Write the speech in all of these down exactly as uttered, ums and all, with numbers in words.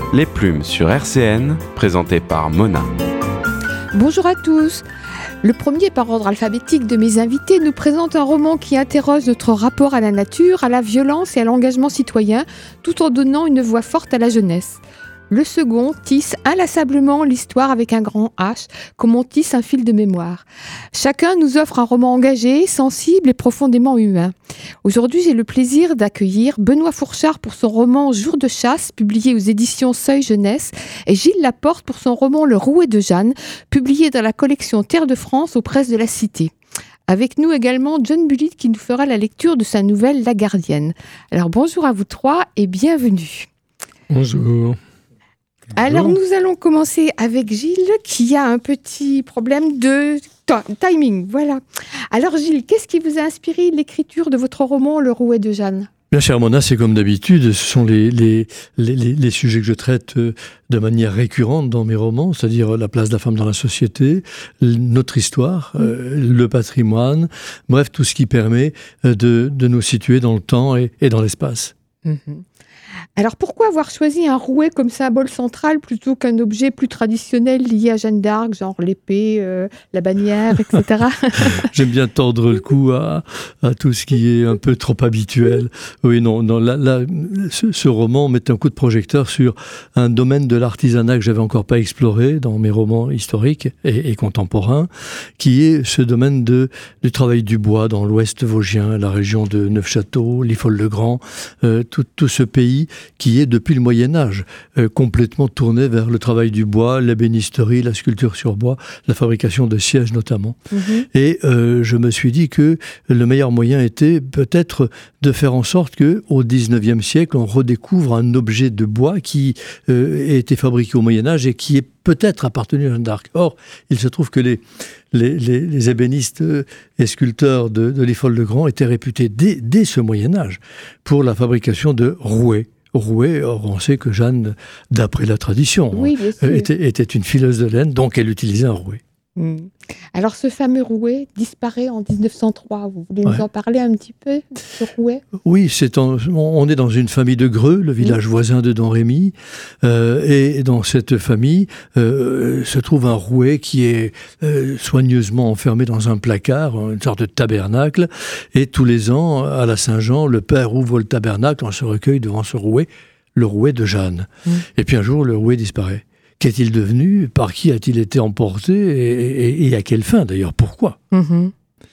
Les Plumes sur R C N, présenté par Mona. Bonjour à tous. Le premier, par ordre alphabétique de mes invités, nous présente un roman qui interroge notre rapport à la nature, à la violence et à l'engagement citoyen, tout en donnant une voix forte à la jeunesse. Le second tisse inlassablement l'histoire avec un grand H, comme on tisse un fil de mémoire. Chacun nous offre un roman engagé, sensible et profondément humain. Aujourd'hui, j'ai le plaisir d'accueillir Benoît Fourchard pour son roman Jour de chasse, publié aux éditions Seuil Jeunesse, et Gilles Laporte pour son roman Le Rouet de Jeanne, publié dans la collection Terre de France aux presses de la Cité. Avec nous également John Bullitt qui nous fera la lecture de sa nouvelle La Gardienne. Alors bonjour à vous trois et bienvenue. Bonjour. Alors nous allons commencer avec Gilles qui a un petit problème de t- timing. Voilà. Alors Gilles, qu'est-ce qui vous a inspiré l'écriture de votre roman Le Rouet de Jeanne ? Bien cher Mona, c'est comme d'habitude, ce sont les, les, les, les, les sujets que je traite de manière récurrente dans mes romans, c'est-à-dire la place de la femme dans la société, notre histoire, mmh. euh, le patrimoine, bref, tout ce qui permet de, de nous situer dans le temps et, et dans l'espace. Mmh. Alors pourquoi avoir choisi un rouet comme symbole central plutôt qu'un objet plus traditionnel lié à Jeanne d'Arc, genre l'épée, euh, la bannière, et cetera. J'aime bien tordre le cou à, à tout ce qui est un peu trop habituel. Oui, non, non là, là, ce, ce roman met un coup de projecteur sur un domaine de l'artisanat que j'avais encore pas exploré dans mes romans historiques et, et contemporains, qui est ce domaine de, du travail du bois dans l'ouest vosgien, la région de Neufchâteau, Liffol-le-Grand, euh, tout, tout ce pays qui est depuis le Moyen-Âge euh, complètement tourné vers le travail du bois, l'ébénisterie, la sculpture sur bois, la fabrication de sièges notamment. Mmh. Et euh, je me suis dit que le meilleur moyen était peut-être de faire en sorte qu'au dix-neuvième siècle, on redécouvre un objet de bois qui euh, a été fabriqué au Moyen-Âge et qui est peut-être appartenu à Jeanne d'Arc. Or, il se trouve que les, les, les, les ébénistes et sculpteurs de, de Liffol-le-Grand étaient réputés dès, dès ce Moyen-Âge pour la fabrication de rouets. Rouet, or on sait que Jeanne, d'après la tradition, oui, était, était une fileuse de laine, donc elle utilisait un rouet. Mmh. Alors ce fameux rouet disparaît en dix-neuf cent trois. Vous voulez nous ouais. en parler un petit peu, de ce rouet ? Oui, c'est en, on est dans une famille de Greux, le village mmh. voisin de Domrémy, euh, et dans cette famille euh, se trouve un rouet qui est euh, soigneusement enfermé dans un placard, une sorte de tabernacle, et tous les ans, à la Saint-Jean, le père ouvre le tabernacle, on se recueille devant ce rouet, le rouet de Jeanne. Mmh. Et puis un jour, le rouet disparaît. Qu'est-il devenu ? Par qui a-t-il été emporté ? Et, et, et à quelle fin, d'ailleurs ? Pourquoi ? mmh.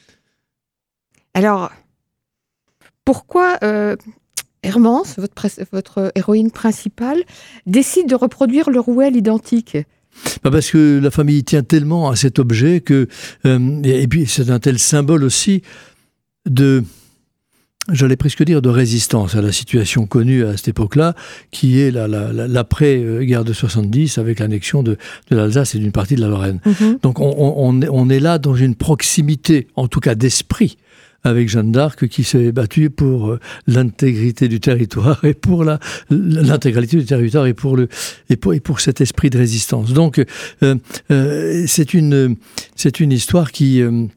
Alors, pourquoi euh, Hermance, votre, votre héroïne principale, décide de reproduire le rouet à l'identique ? Bah parce que la famille tient tellement à cet objet que... Euh, et puis, c'est un tel symbole aussi de... J'allais presque dire de résistance à la situation connue à cette époque-là, qui est la, la, la, l'après-guerre de soixante-dix, avec l'annexion de, de l'Alsace et d'une partie de la Lorraine. Mm-hmm. Donc on, on, on est là dans une proximité, en tout cas d'esprit, avec Jeanne d'Arc, qui s'est battue pour l'intégrité du territoire et pour la, l'intégralité du territoire et pour, le, et pour, et pour cet esprit de résistance. Donc euh, euh, c'est, une, c'est une histoire qui... Euh,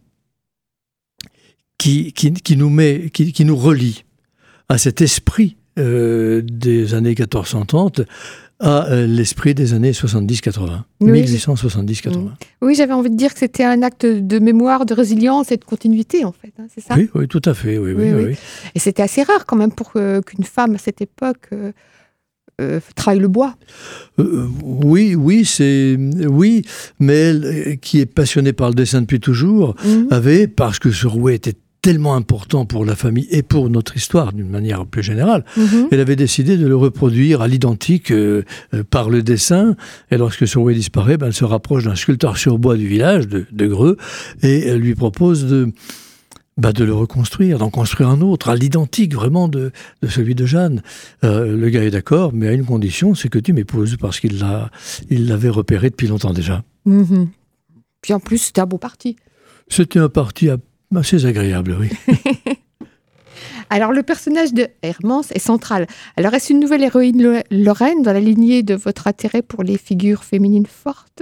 Qui, qui, qui nous met, qui, qui nous relie à cet esprit euh, des années quatorze cent trente, à euh, l'esprit des années soixante-dix quatre-vingts, oui, mille huit cent soixante-dix quatre-vingts. Oui, j'avais envie de dire que c'était un acte de mémoire, de résilience et de continuité, en fait, hein, c'est ça ? Oui, oui, tout à fait, oui, oui, oui, oui. oui. Et c'était assez rare, quand même, pour euh, qu'une femme, à cette époque... Euh... Euh, travaille le bois. Euh, oui, oui, c'est oui, mais elle, qui est passionnée par le dessin depuis toujours, mmh. avait, parce que ce rouet était tellement important pour la famille et pour notre histoire d'une manière plus générale, mmh. elle avait décidé de le reproduire à l'identique euh, euh, par le dessin. Et lorsque ce rouet disparaît, ben, elle se rapproche d'un sculpteur sur bois du village de, de Greux et elle lui propose de Bah de le reconstruire, d'en construire un autre, à l'identique vraiment de, de celui de Jeanne. Euh, le gars est d'accord, mais à une condition, c'est que tu m'épouses, parce qu'il l'a, il l'avait repéré depuis longtemps déjà. Mmh. Puis en plus, c'était un beau parti. C'était un parti assez agréable, oui. Alors, le personnage de Hermance est central. Alors, est-ce une nouvelle héroïne Lorraine dans la lignée de votre intérêt pour les figures féminines fortes ?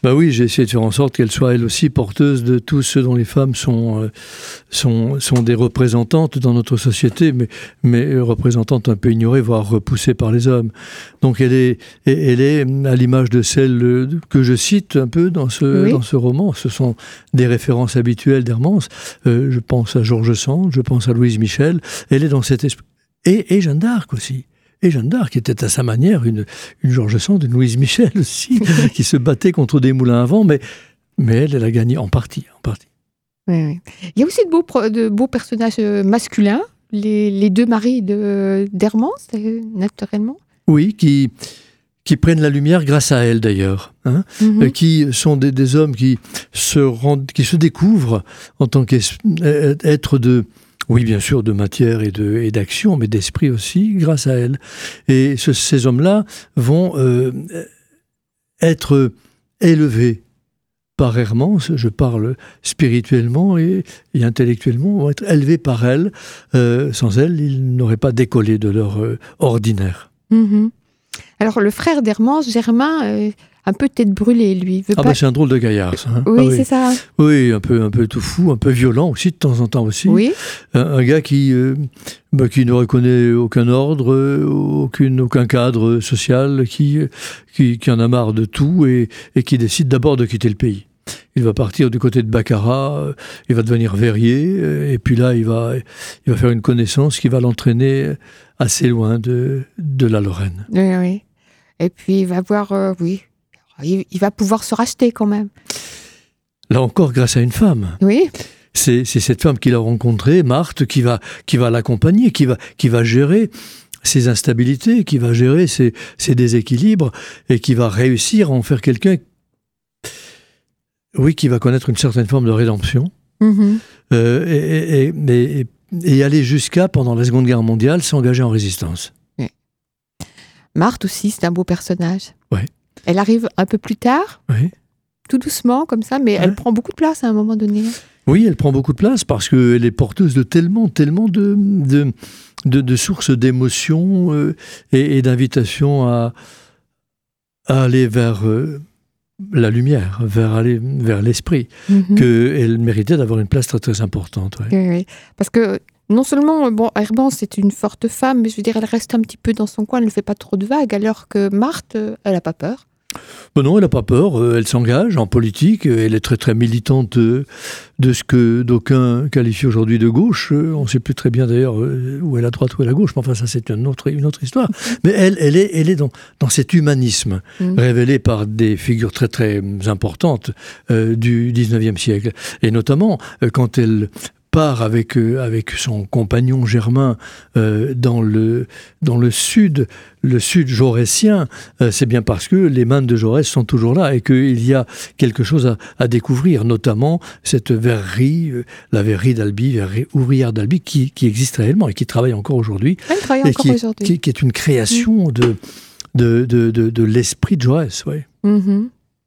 Bah oui, j'ai essayé de faire en sorte qu'elle soit elle aussi porteuse de tout ce dont les femmes sont, euh, sont, sont des représentantes dans notre société, mais, mais représentantes un peu ignorées, voire repoussées par les hommes. Donc elle est, elle est à l'image de celle que je cite un peu dans ce, oui. dans ce roman. Ce sont des références habituelles d'Hermance. Euh, je pense à George Sand, je pense à Louise Michel. Elle est dans cet esprit. Et, et Jeanne d'Arc aussi. Et Jeanne d'Arc était à sa manière une, une George Sand, une Louise Michel aussi, qui se battait contre des moulins à vent, mais, mais elle, elle a gagné en partie. En partie. Oui, oui. Il y a aussi de beaux, de beaux personnages masculins, les, les deux maris de, d'Hermance, naturellement. Oui, qui, qui prennent la lumière grâce à elle d'ailleurs, hein, mm-hmm. qui sont des, des hommes qui se, rendent, qui se découvrent en tant qu'être de... Oui, bien sûr, de matière et, de, et d'action, mais d'esprit aussi, grâce à elle. Et ce, ces hommes-là vont euh, être élevés par Hermance, je parle spirituellement et, et intellectuellement, vont être élevés par elle. Euh, sans elle, ils n'auraient pas décollé de leur euh, ordinaire. Mmh. Alors, le frère d'Hermance, Germain... Euh... un peu tête brûlée, lui. Il veut ah pas... bah c'est un drôle de gaillard, ça. Hein. Oui, ah oui, c'est ça. Oui, un peu, un peu tout fou, un peu violent aussi, de temps en temps aussi. Oui. Un, un gars qui, euh, bah, qui ne reconnaît aucun ordre, euh, aucune, aucun cadre social, qui, qui, qui en a marre de tout et, et qui décide d'abord de quitter le pays. Il va partir du côté de Baccarat, euh, il va devenir verrier, euh, et puis là, il va, il va faire une connaissance qui va l'entraîner assez loin de, de la Lorraine. Oui, oui. Et puis, il va voir, euh, oui... il va pouvoir se racheter quand même. Là encore, grâce à une femme. Oui. C'est, c'est cette femme qu'il a rencontrée, Marthe, qui va, qui va l'accompagner, qui va, qui va gérer ses instabilités, qui va gérer ses, ses déséquilibres, et qui va réussir à en faire quelqu'un, oui, qui va connaître une certaine forme de rédemption, mm-hmm. euh, et, et, et, et aller jusqu'à, pendant la Seconde Guerre mondiale, s'engager en résistance. Oui. Marthe aussi, c'est un beau personnage. Oui. Elle arrive un peu plus tard, oui. tout doucement, comme ça, mais ouais. elle prend beaucoup de place à un moment donné. Oui, elle prend beaucoup de place parce qu'elle est porteuse de tellement, tellement de, de, de, de sources d'émotions euh, et, et d'invitations à, à aller vers euh, la lumière, vers, aller, vers l'esprit, mm-hmm. qu'elle méritait d'avoir une place très, très importante. Ouais. Oui, oui, parce que non seulement, bon, Hermance c'est une forte femme, mais je veux dire, elle reste un petit peu dans son coin, elle ne fait pas trop de vagues, alors que Marthe, elle n'a pas peur. Ben non, elle n'a pas peur, elle s'engage en politique, elle est très très militante de, de ce que d'aucuns qualifient aujourd'hui de gauche. On ne sait plus très bien d'ailleurs où est la droite, où est la gauche, mais enfin ça c'est une autre, une autre histoire. Mais elle, elle est, elle est dans, dans cet humanisme mmh. révélé par des figures très très importantes euh, du dix-neuvième siècle. Et notamment euh, quand elle part avec, euh, avec son compagnon Germain euh, dans, le, dans le sud, le sud jaurétien, euh, c'est bien parce que les mannes de Jaurès sont toujours là et qu'il y a quelque chose à, à découvrir, notamment cette verrerie, euh, la verrerie d'Albi, verrerie ouvrière d'Albi, qui, qui existe réellement et qui travaille encore aujourd'hui. Elle travaille et encore qui est, aujourd'hui. Qui, qui est une création mmh. de, de, de, de, de l'esprit de Jaurès. Ouais. Mmh.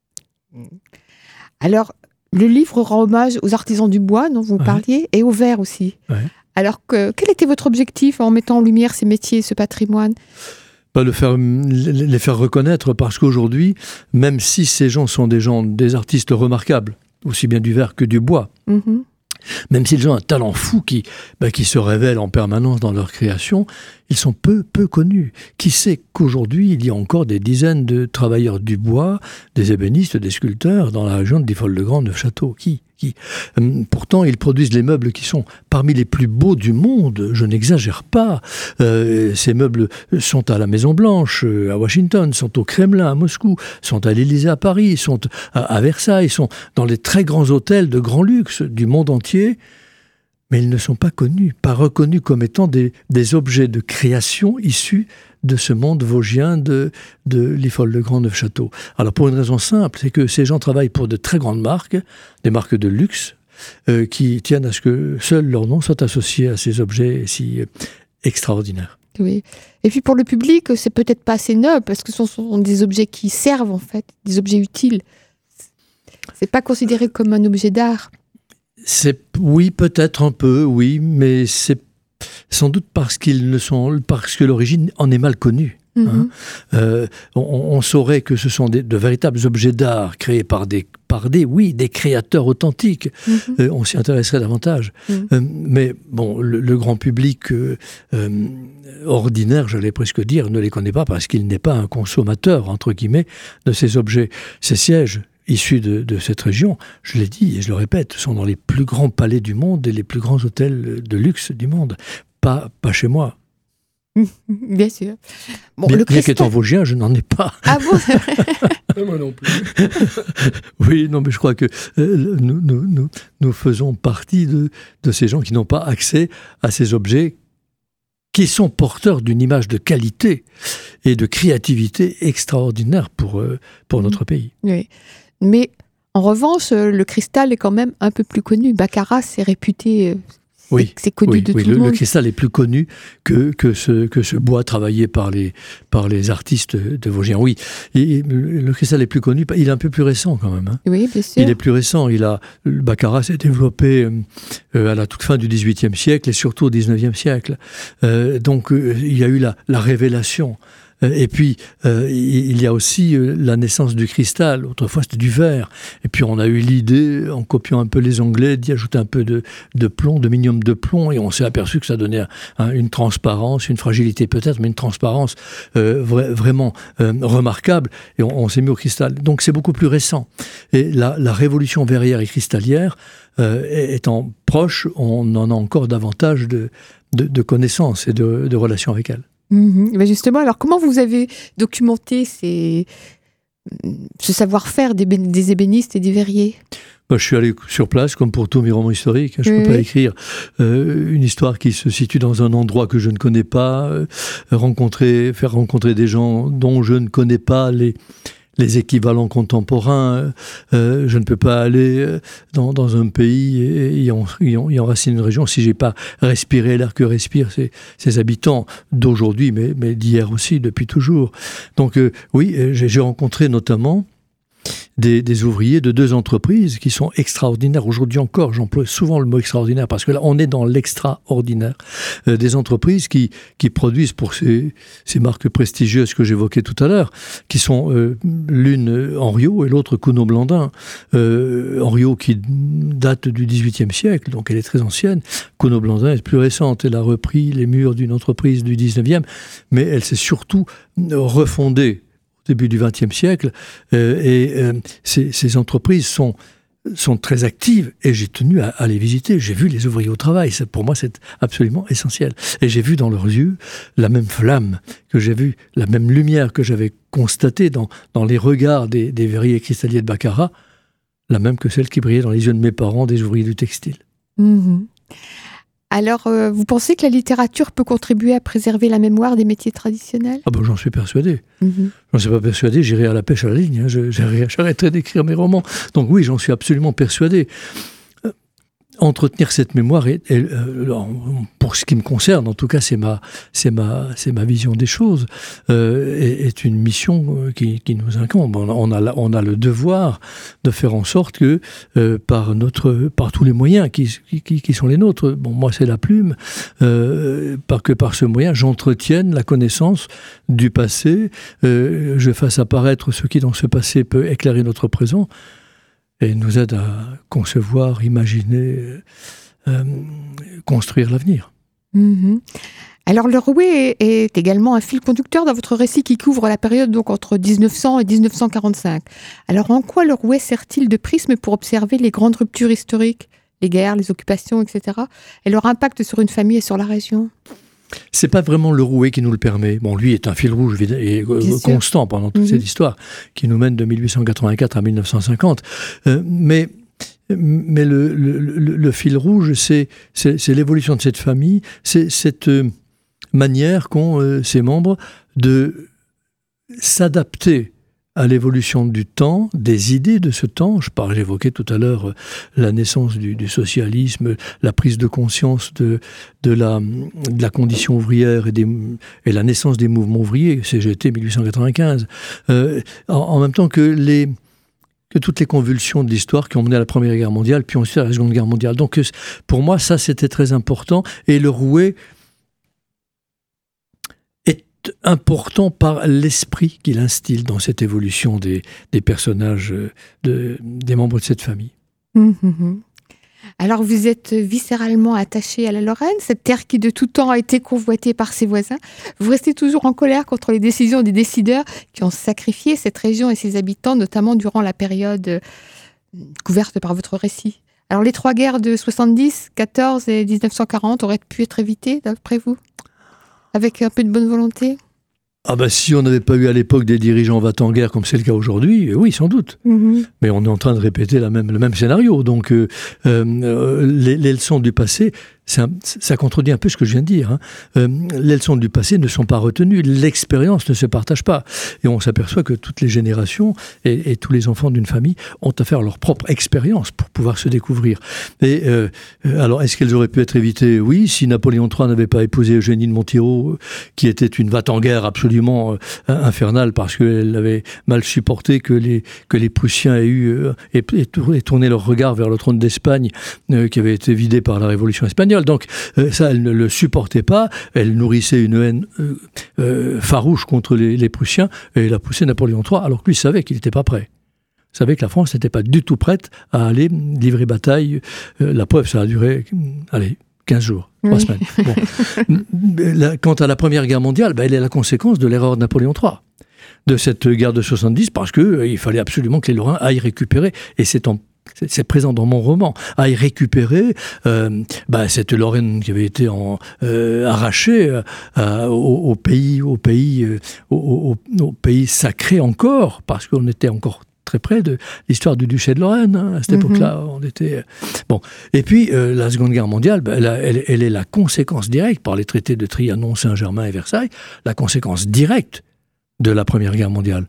Alors, le livre rend hommage aux artisans du bois dont vous ouais. parliez et aux verts aussi. Ouais. Alors, que, quel était votre objectif en mettant en lumière ces métiers, ce patrimoine ? Bah, le faire, les faire reconnaître, parce qu'aujourd'hui, même si ces gens sont des gens, des artistes remarquables, aussi bien du verre que du bois, mm-hmm. même s'ils ont un talent fou qui, bah, qui se révèle en permanence dans leur création, ils sont peu, peu connus. Qui sait qu'aujourd'hui, il y a encore des dizaines de travailleurs du bois, des ébénistes, des sculpteurs dans la région de Difolle-le-Grand, Neufchâteau, qui, qui hum, pourtant, ils produisent les meubles qui sont parmi les plus beaux du monde, je n'exagère pas. Euh, ces meubles sont à la Maison-Blanche, à Washington, sont au Kremlin, à Moscou, sont à l'Élysée à Paris, sont à, à Versailles, sont dans les très grands hôtels de grand luxe du monde entier. Mais ils ne sont pas connus, pas reconnus comme étant des, des objets de création issus de ce monde vosgien de, de Liffol-le-Grand Neufchâteau. Alors pour une raison simple, c'est que ces gens travaillent pour de très grandes marques, des marques de luxe, euh, qui tiennent à ce que seul leur nom soit associé à ces objets si euh, extraordinaires. Oui. Et puis pour le public, c'est peut-être pas assez noble, parce que ce sont des objets qui servent en fait, des objets utiles. C'est pas considéré comme un objet d'art. C'est, oui, peut-être un peu, oui, mais c'est sans doute parce qu'ils ne sont, parce que l'origine en est mal connue. Mmh. Hein. Euh, on, on saurait que ce sont des, de véritables objets d'art créés par des, par des, oui, des créateurs authentiques. Mmh. Euh, on s'y intéresserait davantage. Mmh. Euh, mais bon, le, le grand public euh, euh, ordinaire, j'allais presque dire, ne les connaît pas parce qu'il n'est pas un consommateur, entre guillemets, de ces objets. Ces sièges issus de, de cette région, je l'ai dit et je le répète, sont dans les plus grands palais du monde et les plus grands hôtels de luxe du monde. Pas, pas chez moi. Bien sûr. Bon, bien le bien qu'étant vosgien, je n'en ai pas. Ah bon, c'est vrai. Moi non plus. Oui, non, mais je crois que euh, nous, nous, nous, nous faisons partie de, de ces gens qui n'ont pas accès à ces objets qui sont porteurs d'une image de qualité et de créativité extraordinaire pour, euh, pour notre mmh. pays. Oui, mais en revanche, le cristal est quand même un peu plus connu. Baccarat, c'est réputé... Euh... Oui, c'est connu oui, de oui, tout le, le monde. Le cristal est plus connu que, que, ce, que ce bois travaillé par les, par les artistes de Vosgien. Oui, et, le cristal est plus connu, il est un peu plus récent quand même. Hein. Oui, bien sûr. Il est plus récent. Il a, le baccarat s'est développé euh, à la toute fin du dix-huitième siècle et surtout au dix-neuvième siècle. Euh, donc euh, il y a eu la, la révélation. Et puis, euh, il y a aussi euh, la naissance du cristal. Autrefois, c'était du verre. Et puis, on a eu l'idée, en copiant un peu les Anglais, d'y ajouter un peu de, de plomb, de minium de plomb. Et on s'est aperçu que ça donnait un, une transparence, une fragilité peut-être, mais une transparence euh, vra- vraiment euh, remarquable. Et on, on s'est mis au cristal. Donc, c'est beaucoup plus récent. Et la, la révolution verrière et cristallière euh, étant proche, on en a encore davantage de, de, de connaissances et de, de relations avec elle. Mmh. Mais justement, alors comment vous avez documenté ces... ce savoir-faire des, bé- des ébénistes et des verriers ? Ben, je suis allé sur place, comme pour tous mes romans historiques. Je ne oui. peux pas écrire euh, une histoire qui se situe dans un endroit que je ne connais pas, euh, rencontrer, faire rencontrer des gens dont je ne connais pas les... les équivalents contemporains. Euh, je ne peux pas aller dans, dans un pays et y, en, y, en, y enraciner une région si je n'ai pas respiré l'air que respirent ces, ces habitants d'aujourd'hui, mais, mais d'hier aussi, depuis toujours. Donc euh, oui, j'ai, j'ai rencontré notamment Des, des ouvriers de deux entreprises qui sont extraordinaires. Aujourd'hui encore, j'emploie souvent le mot extraordinaire parce que là, on est dans l'extraordinaire. Euh, des entreprises qui, qui produisent pour ces, ces marques prestigieuses que j'évoquais tout à l'heure, qui sont euh, l'une Henriot et l'autre Cuno-Blandin. Euh, Henriot qui date du dix-huitième siècle, donc elle est très ancienne. Cuno-Blandin est plus récente. Elle a repris les murs d'une entreprise du dix-neuvième, mais elle s'est surtout refondée début du vingtième siècle, euh, et euh, ces, ces entreprises sont, sont très actives, et j'ai tenu à, à les visiter. J'ai vu les ouvriers au travail, ça, pour moi c'est absolument essentiel. Et j'ai vu dans leurs yeux la même flamme que j'ai vue, la même lumière que j'avais constatée dans, dans les regards des, des verriers cristalliers de Baccarat, la même que celle qui brillait dans les yeux de mes parents, des ouvriers du textile. Mmh. Alors, euh, vous pensez que la littérature peut contribuer à préserver la mémoire des métiers traditionnels ? Ah ben, j'en suis persuadé. Mmh. J'en suis pas persuadé, j'irai à la pêche à la ligne. Hein. Je, j'arrêterai d'écrire mes romans. Donc oui, j'en suis absolument persuadé. Euh, entretenir cette mémoire, est, est, euh, pour ce qui me concerne, en tout cas, c'est ma, c'est ma, c'est ma vision des choses, euh, est, est une mission qui, qui nous incombe. On a, on, a, on a le devoir de faire en sorte que, euh, par, notre, par tous les moyens qui, qui, qui sont les nôtres, bon, moi c'est la plume, euh, par, que par ce moyen, j'entretienne la connaissance du passé, euh, je fasse apparaître ce qui dans ce passé peut éclairer notre présent, et nous aide à concevoir, imaginer, euh, construire l'avenir. Mmh. Alors le rouet est, est également un fil conducteur dans votre récit qui couvre la période donc entre dix-neuf cents et dix-neuf cent quarante-cinq. Alors en quoi le rouet sert-il de prisme pour observer les grandes ruptures historiques, les guerres, les occupations, et cetera, et leur impact sur une famille et sur la région ? C'est pas vraiment le rouet qui nous le permet. Bon, lui est un fil rouge et euh, constant pendant toute mmh. cette histoire qui nous mène de mille huit cent quatre-vingt-quatre à mille neuf cent cinquante. Euh, mais mais le, le, le, le fil rouge, c'est, c'est, c'est l'évolution de cette famille, c'est cette euh, manière qu'ont euh, ses membres de s'adapter à l'évolution du temps, des idées de ce temps. Je parle, j'évoquais tout à l'heure euh, la naissance du, du socialisme, la prise de conscience de, de, la, de la condition ouvrière et, des, et la naissance des mouvements ouvriers, C G T mille huit cent quatre-vingt-quinze, euh, en, en même temps que, les, que toutes les convulsions de l'histoire qui ont mené à la Première Guerre mondiale, puis ensuite à la Seconde Guerre mondiale. Donc pour moi, ça c'était très important, et le rouet important par l'esprit qu'il instille dans cette évolution des, des personnages, de, des membres de cette famille. Mmh. Alors, vous êtes viscéralement attaché à la Lorraine, cette terre qui de tout temps a été convoitée par ses voisins. Vous restez toujours en colère contre les décisions des décideurs qui ont sacrifié cette région et ses habitants, notamment durant la période couverte par votre récit. Alors, les trois guerres de soixante-dix, quatorze et dix-neuf cent quarante auraient pu être évitées, d'après vous, avec un peu de bonne volonté? Ah ben, si on n'avait pas eu à l'époque des dirigeants va-t-en-guerre comme c'est le cas aujourd'hui, oui, sans doute. Mmh. Mais on est en train de répéter la même, le même scénario. Donc, euh, euh, les, les leçons du passé, un, ça contredit un peu ce que je viens de dire. Hein. Euh, les leçons du passé ne sont pas retenues. L'expérience ne se partage pas. Et on s'aperçoit que toutes les générations et, et tous les enfants d'une famille ont à faire leur propre expérience pour pouvoir se découvrir. Et euh, alors, est-ce qu'elles auraient pu être évitées? Oui, si Napoléon trois n'avait pas épousé Eugénie de Montijo, qui était une va-t-en-guerre absolument euh, infernale parce qu'elle avait mal supporté que les, que les Prussiens aient eu euh, et, et tourné leur regard vers le trône d'Espagne euh, qui avait été vidé par la Révolution espagnole. Donc euh, ça, elle ne le supportait pas. Elle nourrissait une haine euh, euh, farouche contre les, les Prussiens et elle a poussé Napoléon trois alors que lui savait qu'il n'était pas prêt. Il savait que la France n'était pas du tout prête à aller livrer bataille. Euh, la preuve, ça a duré, allez, quinze jours, trois oui. semaines. Bon. la, quant à la Première Guerre mondiale, ben, elle est la conséquence de l'erreur de Napoléon trois. De cette guerre de soixante-dix, parce qu'il euh, fallait absolument que les Lorrains aillent récupérer, et c'est en C'est, c'est présent dans mon roman, à y récupérer euh, bah, cette Lorraine qui avait été en, euh, arrachée euh, au, au pays, au pays, euh, au, au, au pays sacré encore, parce qu'on était encore très près de l'histoire du duché de Lorraine. Hein, à cette mm-hmm. époque-là, on était bon. Et puis euh, la Seconde Guerre mondiale, bah, elle, elle, elle est la conséquence directe par les traités de Trianon, Saint-Germain et Versailles, la conséquence directe de la Première Guerre mondiale.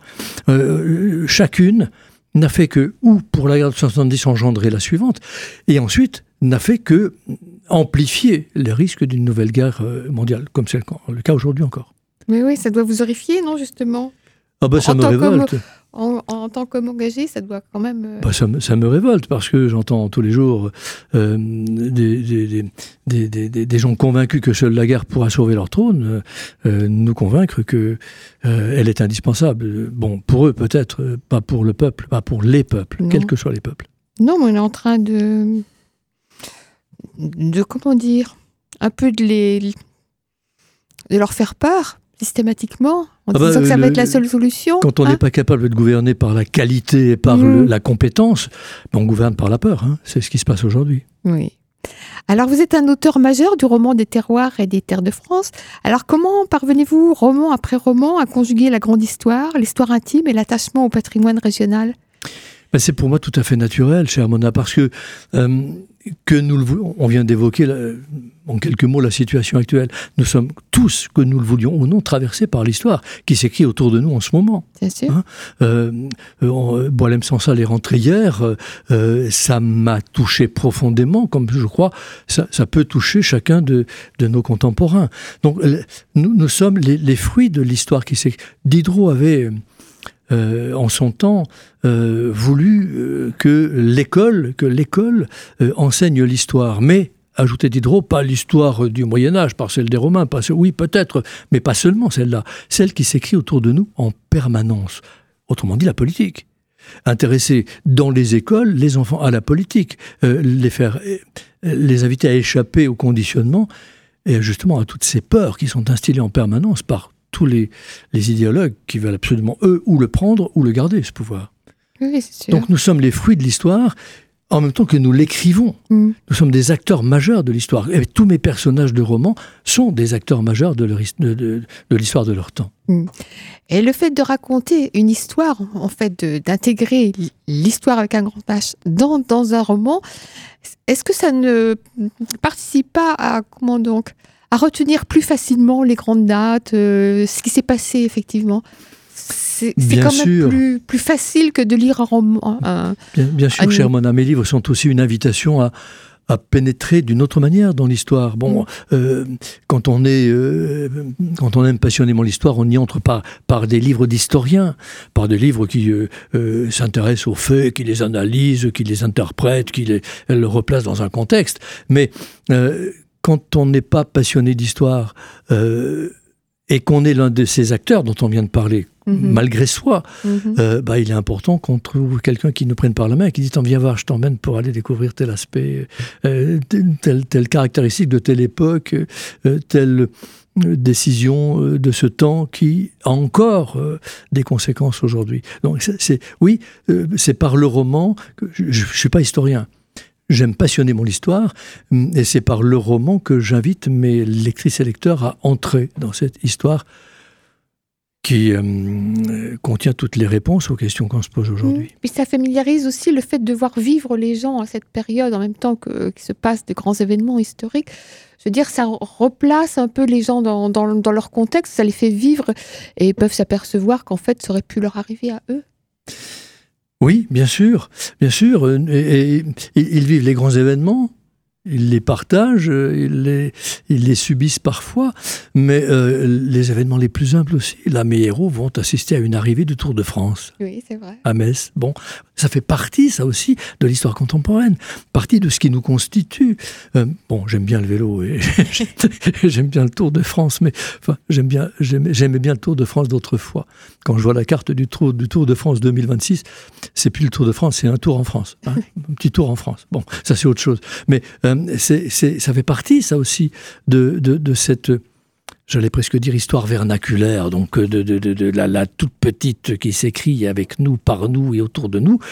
Euh, chacune n'a fait que, ou pour la guerre de soixante-dix, engendrer la suivante, et ensuite n'a fait que amplifier les risques d'une nouvelle guerre mondiale, comme c'est le cas aujourd'hui encore. Mais oui, ça doit vous horrifier, non, justement? Ah ben, ça me révolte. En, en tant qu'homme engagé, ça doit quand même... Euh... Bah, ça, me, ça me révolte, parce que j'entends tous les jours euh, des, des, des, des, des, des gens convaincus que seule la guerre pourra sauver leur trône, euh, nous convaincre qu'elle euh, est indispensable. Bon, pour eux peut-être, pas pour le peuple, pas pour les peuples, non. Quels que soient les peuples. Non, mais on est en train de... de, comment dire, un peu de, les, de leur faire peur, systématiquement, en ah disant bah, que ça le, va être la seule solution. Quand on n'est hein pas capable de gouverner par la qualité et par mmh. le, la compétence, on gouverne par la peur. Hein. C'est ce qui se passe aujourd'hui. Oui. Alors, vous êtes un auteur majeur du roman des terroirs et des terres de France. Alors, comment parvenez-vous, roman après roman, à conjuguer la grande histoire, l'histoire intime et l'attachement au patrimoine régional ? Ben, c'est pour moi tout à fait naturel, chère Mona, parce que, euh, que nous le voulons, on vient d'évoquer la, en quelques mots la situation actuelle. Nous sommes tous, que nous le voulions ou non, traversés par l'histoire qui s'écrit autour de nous en ce moment. Bien sûr. Hein euh, euh, Boilem Sansal est rentré hier, euh, ça m'a touché profondément, comme je crois, ça, ça peut toucher chacun de, de nos contemporains. Donc, nous, nous sommes les, les fruits de l'histoire qui s'écrit. Diderot avait... Euh, en son temps, euh, voulu euh, que l'école, que l'école euh, enseigne l'histoire. Mais, ajoutait Diderot, pas l'histoire du Moyen-Âge, par celle des Romains, pas, oui peut-être, mais pas seulement celle-là, celle qui s'écrit autour de nous en permanence. Autrement dit, la politique. Intéresser dans les écoles les enfants à la politique, euh, les faire, euh, les inviter à échapper au conditionnement et justement à toutes ces peurs qui sont instillées en permanence par tous les, les idéologues qui veulent absolument, eux, ou le prendre ou le garder, ce pouvoir. Oui, c'est sûr. Donc nous sommes les fruits de l'histoire, en même temps que nous l'écrivons. Mm. Nous sommes des acteurs majeurs de l'histoire. Et tous mes personnages de romans sont des acteurs majeurs de, leur, de, de, de l'histoire de leur temps. Mm. Et le fait de raconter une histoire, en fait, de, d'intégrer l'histoire avec un grand H dans, dans un roman, est-ce que ça ne participe pas à, comment donc, à retenir plus facilement les grandes dates, euh, ce qui s'est passé effectivement. C'est, c'est quand sûr. même plus, plus facile que de lire un roman. Un, bien, bien sûr, un... chère Mona, mes livres sont aussi une invitation à, à pénétrer d'une autre manière dans l'histoire. Bon, mmh. euh, quand on est, euh, quand on aime passionnément l'histoire, on y entre par, par des livres d'historiens, par des livres qui euh, euh, s'intéressent aux faits, qui les analysent, qui les interprètent, qui les, les replacent dans un contexte. Mais euh, quand on n'est pas passionné d'histoire, euh, et qu'on est l'un de ces acteurs dont on vient de parler, mm-hmm. malgré soi, mm-hmm. euh, bah, il est important qu'on trouve quelqu'un qui nous prenne par la main et qui dit « Viens voir, je t'emmène pour aller découvrir tel aspect, euh, telle, telle caractéristique de telle époque, euh, telle décision de ce temps qui a encore euh, des conséquences aujourd'hui. » Donc, c'est, c'est, oui, euh, c'est par le roman que je ne suis pas historien. J'aime passionner mon histoire, et c'est par le roman que j'invite mes lectrices et lecteurs à entrer dans cette histoire qui euh, contient toutes les réponses aux questions qu'on se pose aujourd'hui. Mmh. Puis ça familiarise aussi le fait de voir vivre les gens à cette période en même temps que, qu'il se passe de grands événements historiques. Je veux dire, ça replace un peu les gens dans, dans, dans leur contexte, ça les fait vivre et ils peuvent s'apercevoir qu'en fait, ça aurait pu leur arriver à eux. Oui, bien sûr, bien sûr. Et, et, ils vivent les grands événements, ils les partagent, ils les, ils les subissent parfois, mais euh, les événements les plus simples aussi. Là, mes héros vont assister à une arrivée du Tour de France. Oui, c'est vrai. À Metz. Bon, ça fait partie, ça aussi, de l'histoire contemporaine, partie de ce qui nous constitue. Euh, bon, j'aime bien le vélo et j'aime bien le Tour de France, mais enfin, j'aime bien, j'aimais, j'aimais bien le Tour de France d'autrefois. Quand je vois la carte du Tour, du Tour de France deux mille vingt-six, c'est plus le Tour de France, c'est un tour en France. Hein, un petit tour en France. Bon, ça c'est autre chose. Mais euh, c'est, c'est, ça fait partie, ça aussi, de, de, de cette... J'allais presque dire histoire vernaculaire, donc de, de, de, de la, la toute petite qui s'écrit avec nous, par nous et autour de nous,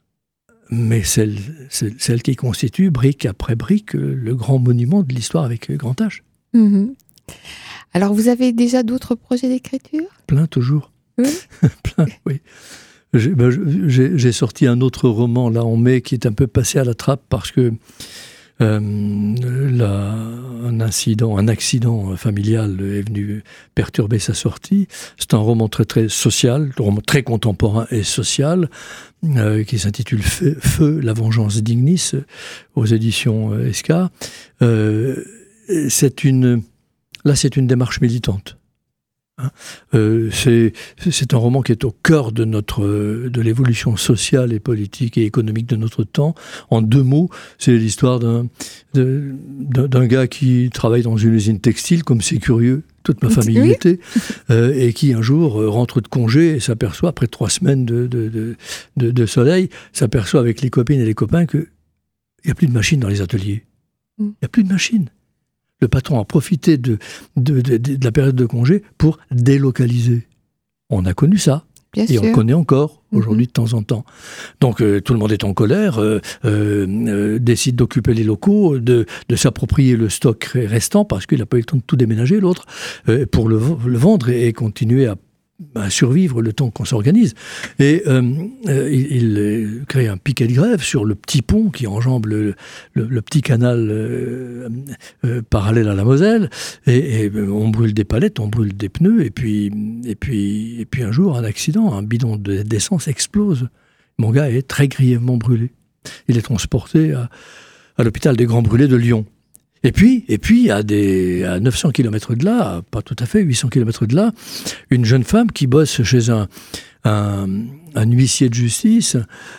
mais celle, celle, celle qui constitue, brique après brique, le grand monument de l'histoire avec grand H. Mmh. Alors, vous avez déjà d'autres projets d'écriture ? Plein, toujours. Oui. Plein, oui. J'ai, ben, j'ai, j'ai sorti un autre roman, là, en mai, qui est un peu passé à la trappe parce que Euh, là, un incident, un accident familial est venu perturber sa sortie. C'est un roman très très social, un roman très contemporain et social, euh, qui s'intitule Feu, Feu, la vengeance d'Ignis, aux éditions E S K. Euh, c'est une, là, c'est une démarche militante. Hein euh, c'est, c'est un roman qui est au cœur de, notre, de l'évolution sociale et politique et économique de notre temps. En deux mots, c'est l'histoire d'un, de, d'un gars qui travaille dans une usine textile, comme c'est curieux, toute ma famille y était, euh, et qui un jour rentre de congé et s'aperçoit, après trois semaines de, de, de, de, de soleil, s'aperçoit avec les copines et les copains qu'il n'y a plus de machines dans les ateliers. Il n'y a plus de machines. Le patron a profité de, de, de, de la période de congé pour délocaliser. On a connu ça. Bien et sûr. On connaît encore aujourd'hui mm-hmm. de temps en temps. Donc euh, tout le monde est en colère, euh, euh, décide d'occuper les locaux, de, de s'approprier le stock restant parce qu'il n'a pas eu le temps de tout déménager, l'autre, euh, pour le, le vendre et, et continuer à à survivre le temps qu'on s'organise. Et euh, euh, il, il crée un piquet de grève sur le petit pont qui enjambe le, le, le petit canal euh, euh, parallèle à la Moselle. Et, et on brûle des palettes, on brûle des pneus. Et puis, et puis, et puis un jour, un accident, un bidon d'essence explose. Mon gars est très grièvement brûlé. Il est transporté à, à l'hôpital des Grands Brûlés de Lyon. Et puis, et puis à, des, à neuf cents kilomètres de là, pas tout à fait, huit cents kilomètres de là, une jeune femme qui bosse chez un, un, un huissier de justice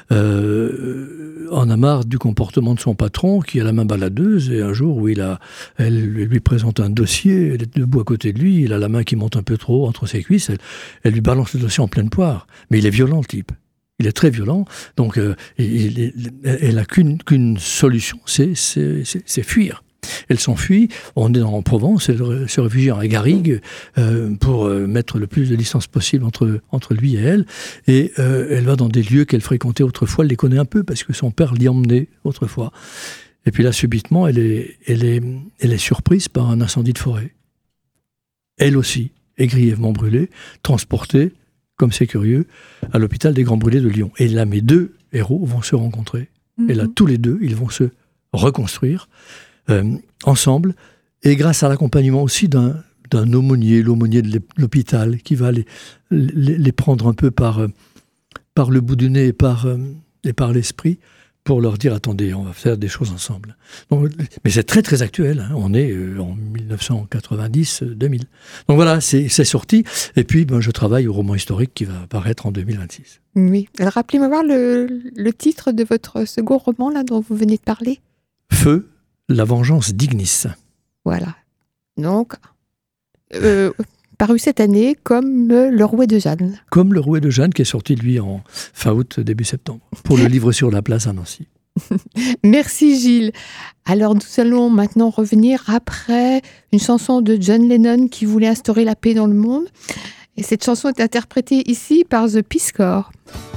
euh, en a marre du comportement de son patron qui a la main baladeuse, et un jour où il a, elle lui présente un dossier, elle est debout à côté de lui, il a la main qui monte un peu trop haut entre ses cuisses, elle, elle lui balance le dossier en pleine poire. Mais il est violent, le type. Il est très violent, donc euh, il, il, elle n'a qu'une, qu'une solution, c'est, c'est, c'est, c'est fuir. Elle s'enfuit, on est en Provence, elle se réfugie en Garrigue euh, pour euh, mettre le plus de distance possible entre, entre lui et elle. Et euh, elle va dans des lieux qu'elle fréquentait autrefois, elle les connaît un peu parce que son père l'y emmenait autrefois. Et puis là, subitement, elle est, elle est, elle est surprise par un incendie de forêt. Elle aussi est grièvement brûlée, transportée, comme c'est curieux, à l'hôpital des Grands Brûlés de Lyon. Et là, mes deux héros vont se rencontrer. Mmh. Et là, tous les deux, ils vont se reconstruire. Euh, ensemble, et grâce à l'accompagnement aussi d'un, d'un aumônier, l'aumônier de l'hôpital, qui va les, les, les prendre un peu par, euh, par le bout du nez et par, euh, et par l'esprit, pour leur dire, attendez, on va faire des choses ensemble. Donc, mais c'est très très actuel, hein, on est euh, en dix-neuf cent quatre-vingt-dix deux mille. Donc voilà, c'est, c'est sorti, et puis ben, je travaille au roman historique qui va apparaître en deux mille vingt-six. Oui, alors rappelez-moi voir le, le titre de votre second roman là, dont vous venez de parler. Feu, la vengeance d'Ignis. Voilà. Donc, euh, paru cette année, comme Le Rouet de Jeanne. Comme Le Rouet de Jeanne, qui est sorti, lui, en fin août, début septembre, pour le livre sur la place à Nancy. Merci Gilles. Alors nous allons maintenant revenir après une chanson de John Lennon qui voulait instaurer la paix dans le monde. Et cette chanson est interprétée ici par The Peace Corps.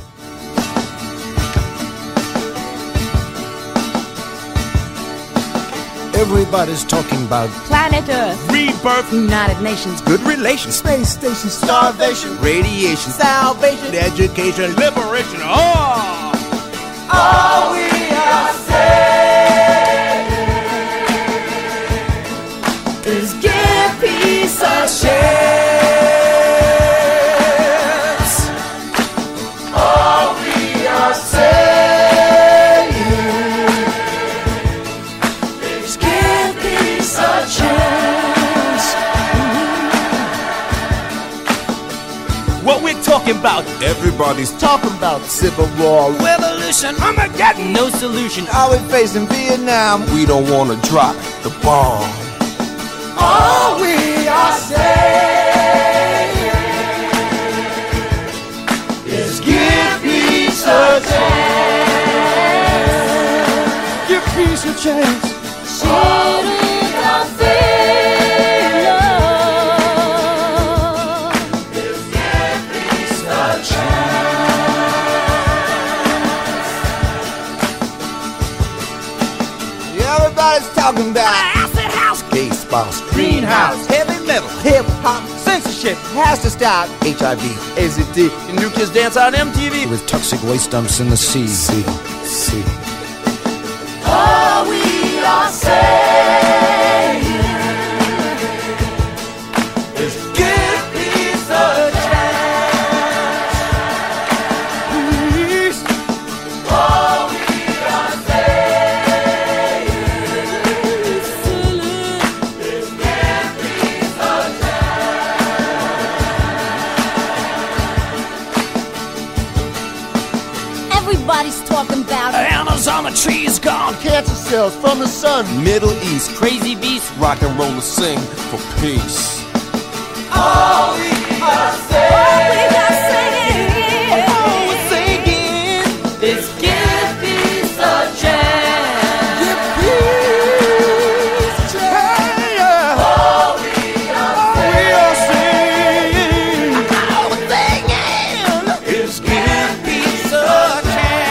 Everybody's talking about planet Earth, rebirth, United Nations, good relations, space station, starvation, radiation, salvation, education, liberation. Oh! All we are saying is give peace a chance. All we are saying is give peace a chance. What we're talking about, everybody's talking about civil war, revolution, Armageddon, no solution. Are we facing Vietnam? We don't want to drop the bomb. All we are saying is give peace a chance. Give peace a chance. Talking about acid house, gay spouse, greenhouse, heavy metal, hip hop, censorship has to stop. H I V, A Z D, and new kids dance on M T V with toxic waste dumps in the sea. Sea, sea. All we are saying is give peace a chance. Please. All we are saying. Everybody's talking about Amazon, the trees gone, cancer cells from the sun, Middle East, crazy beasts, rock and roll to sing for peace. All we are saying, all we are saying, all we're singing is give peace a chance. Give peace a chance. All we are saying, all we're singing is give peace a chance.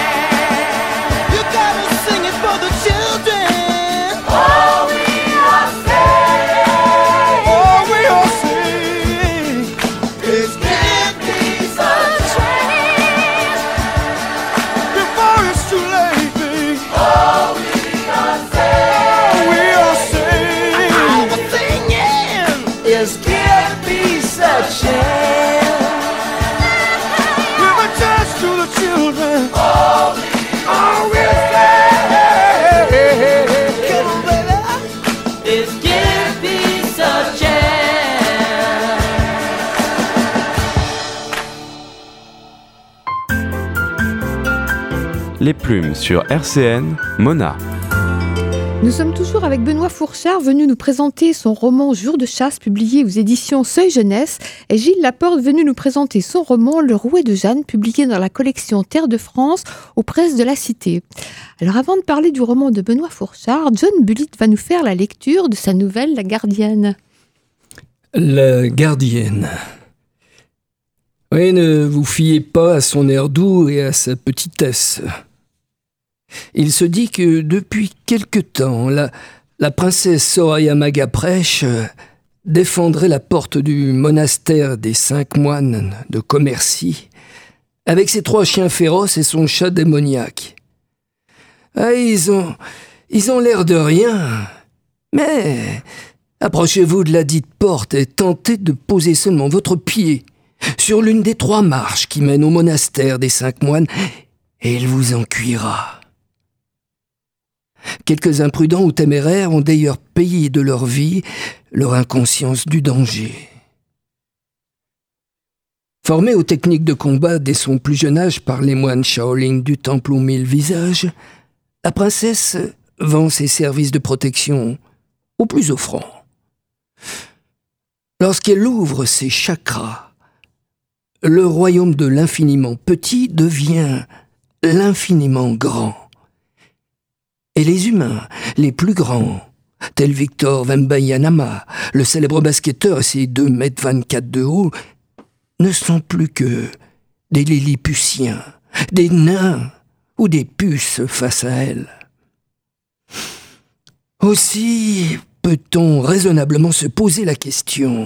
Les plumes sur R C N, Mona. Nous sommes toujours avec Benoît Fourchard, venu nous présenter son roman Jour de chasse, publié aux éditions Seuil Jeunesse, et Gilles Laporte, venu nous présenter son roman Le Rouet de Jeanne, publié dans la collection Terre de France, aux presses de la Cité. Alors avant de parler du roman de Benoît Fourchard, John Bullith va nous faire la lecture de sa nouvelle La Gardienne. La Gardienne. Oui, ne vous fiez pas à son air doux et à sa petitesse. Il se dit que depuis quelque temps, la, la princesse Soraya Magaprèche défendrait la porte du monastère des cinq moines de Commercy avec ses trois chiens féroces et son chat démoniaque. Ah, ils ont, ils ont l'air de rien, mais approchez-vous de la dite porte et tentez de poser seulement votre pied sur l'une des trois marches qui mènent au monastère des cinq moines et il vous en cuira. Quelques imprudents ou téméraires ont d'ailleurs payé de leur vie leur inconscience du danger. Formée aux techniques de combat dès son plus jeune âge par les moines Shaolin du temple aux mille visages, la princesse vend ses services de protection aux plus offrants. Lorsqu'elle ouvre ses chakras, le royaume de l'infiniment petit devient l'infiniment grand. Et les humains, les plus grands, tels Victor Wembanyama, le célèbre basketteur et ses deux mètres vingt-quatre de haut, ne sont plus que des lilliputiens, des nains ou des puces face à elle. Aussi peut-on raisonnablement se poser la question.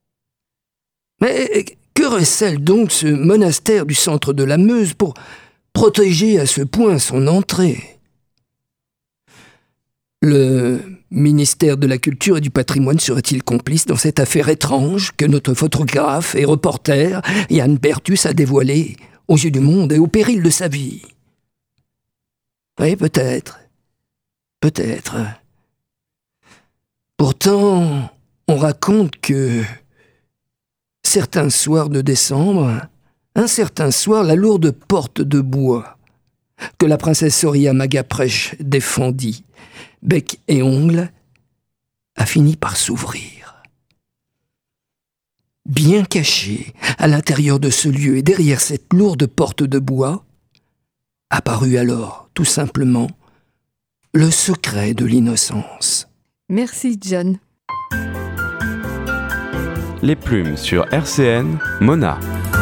Mais que recèle donc ce monastère du centre de la Meuse pour protéger à ce point son entrée ? Le ministère de la Culture et du Patrimoine serait-il complice dans cette affaire étrange que notre photographe et reporter Yann Bertus a dévoilée aux yeux du monde et au péril de sa vie ? Oui, peut-être. Peut-être. Pourtant, on raconte que certains soirs de décembre, un certain soir, la lourde porte de bois que la princesse Soria Magaprèche défendit, bec et ongles, a fini par s'ouvrir. Bien caché à l'intérieur de ce lieu et derrière cette lourde porte de bois, apparut alors, tout simplement, le secret de l'innocence. Merci, John. Les plumes sur R C N, Mona.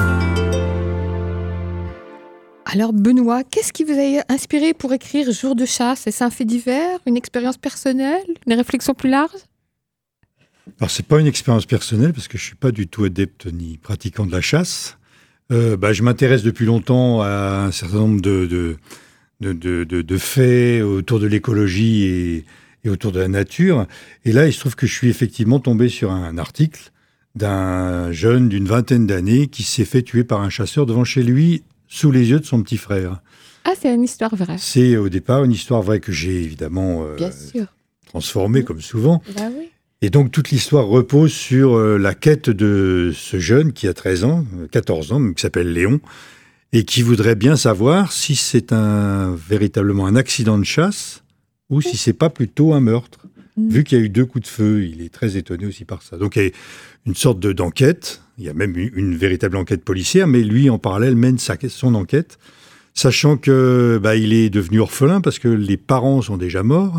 Alors Benoît, qu'est-ce qui vous a inspiré pour écrire Jour de chasse ? Est-ce un fait divers, une expérience personnelle, une réflexion plus large ? Alors c'est pas une expérience personnelle parce que je suis pas du tout adepte ni pratiquant de la chasse. Euh, bah, je m'intéresse depuis longtemps à un certain nombre de, de, de, de, de, de faits autour de l'écologie et, et autour de la nature. Et là, il se trouve que je suis effectivement tombé sur un article d'un jeune d'une vingtaine d'années qui s'est fait tuer par un chasseur devant chez lui, sous les yeux de son petit frère. Ah, c'est une histoire vraie. C'est au départ une histoire vraie que j'ai évidemment euh, Bien sûr. transformée, Oui. comme souvent. Bah oui. Et donc toute l'histoire repose sur euh, la quête de ce jeune qui a treize ans, quatorze ans, qui s'appelle Léon, et qui voudrait bien savoir si c'est un, véritablement un accident de chasse ou si c'est pas plutôt un meurtre. Mmh. Vu qu'il y a eu deux coups de feu, il est très étonné aussi par ça. Donc il y a une sorte de, d'enquête, il y a même une, une véritable enquête policière, mais lui, en parallèle, mène sa, son enquête, sachant que bah, il est devenu orphelin parce que les parents sont déjà morts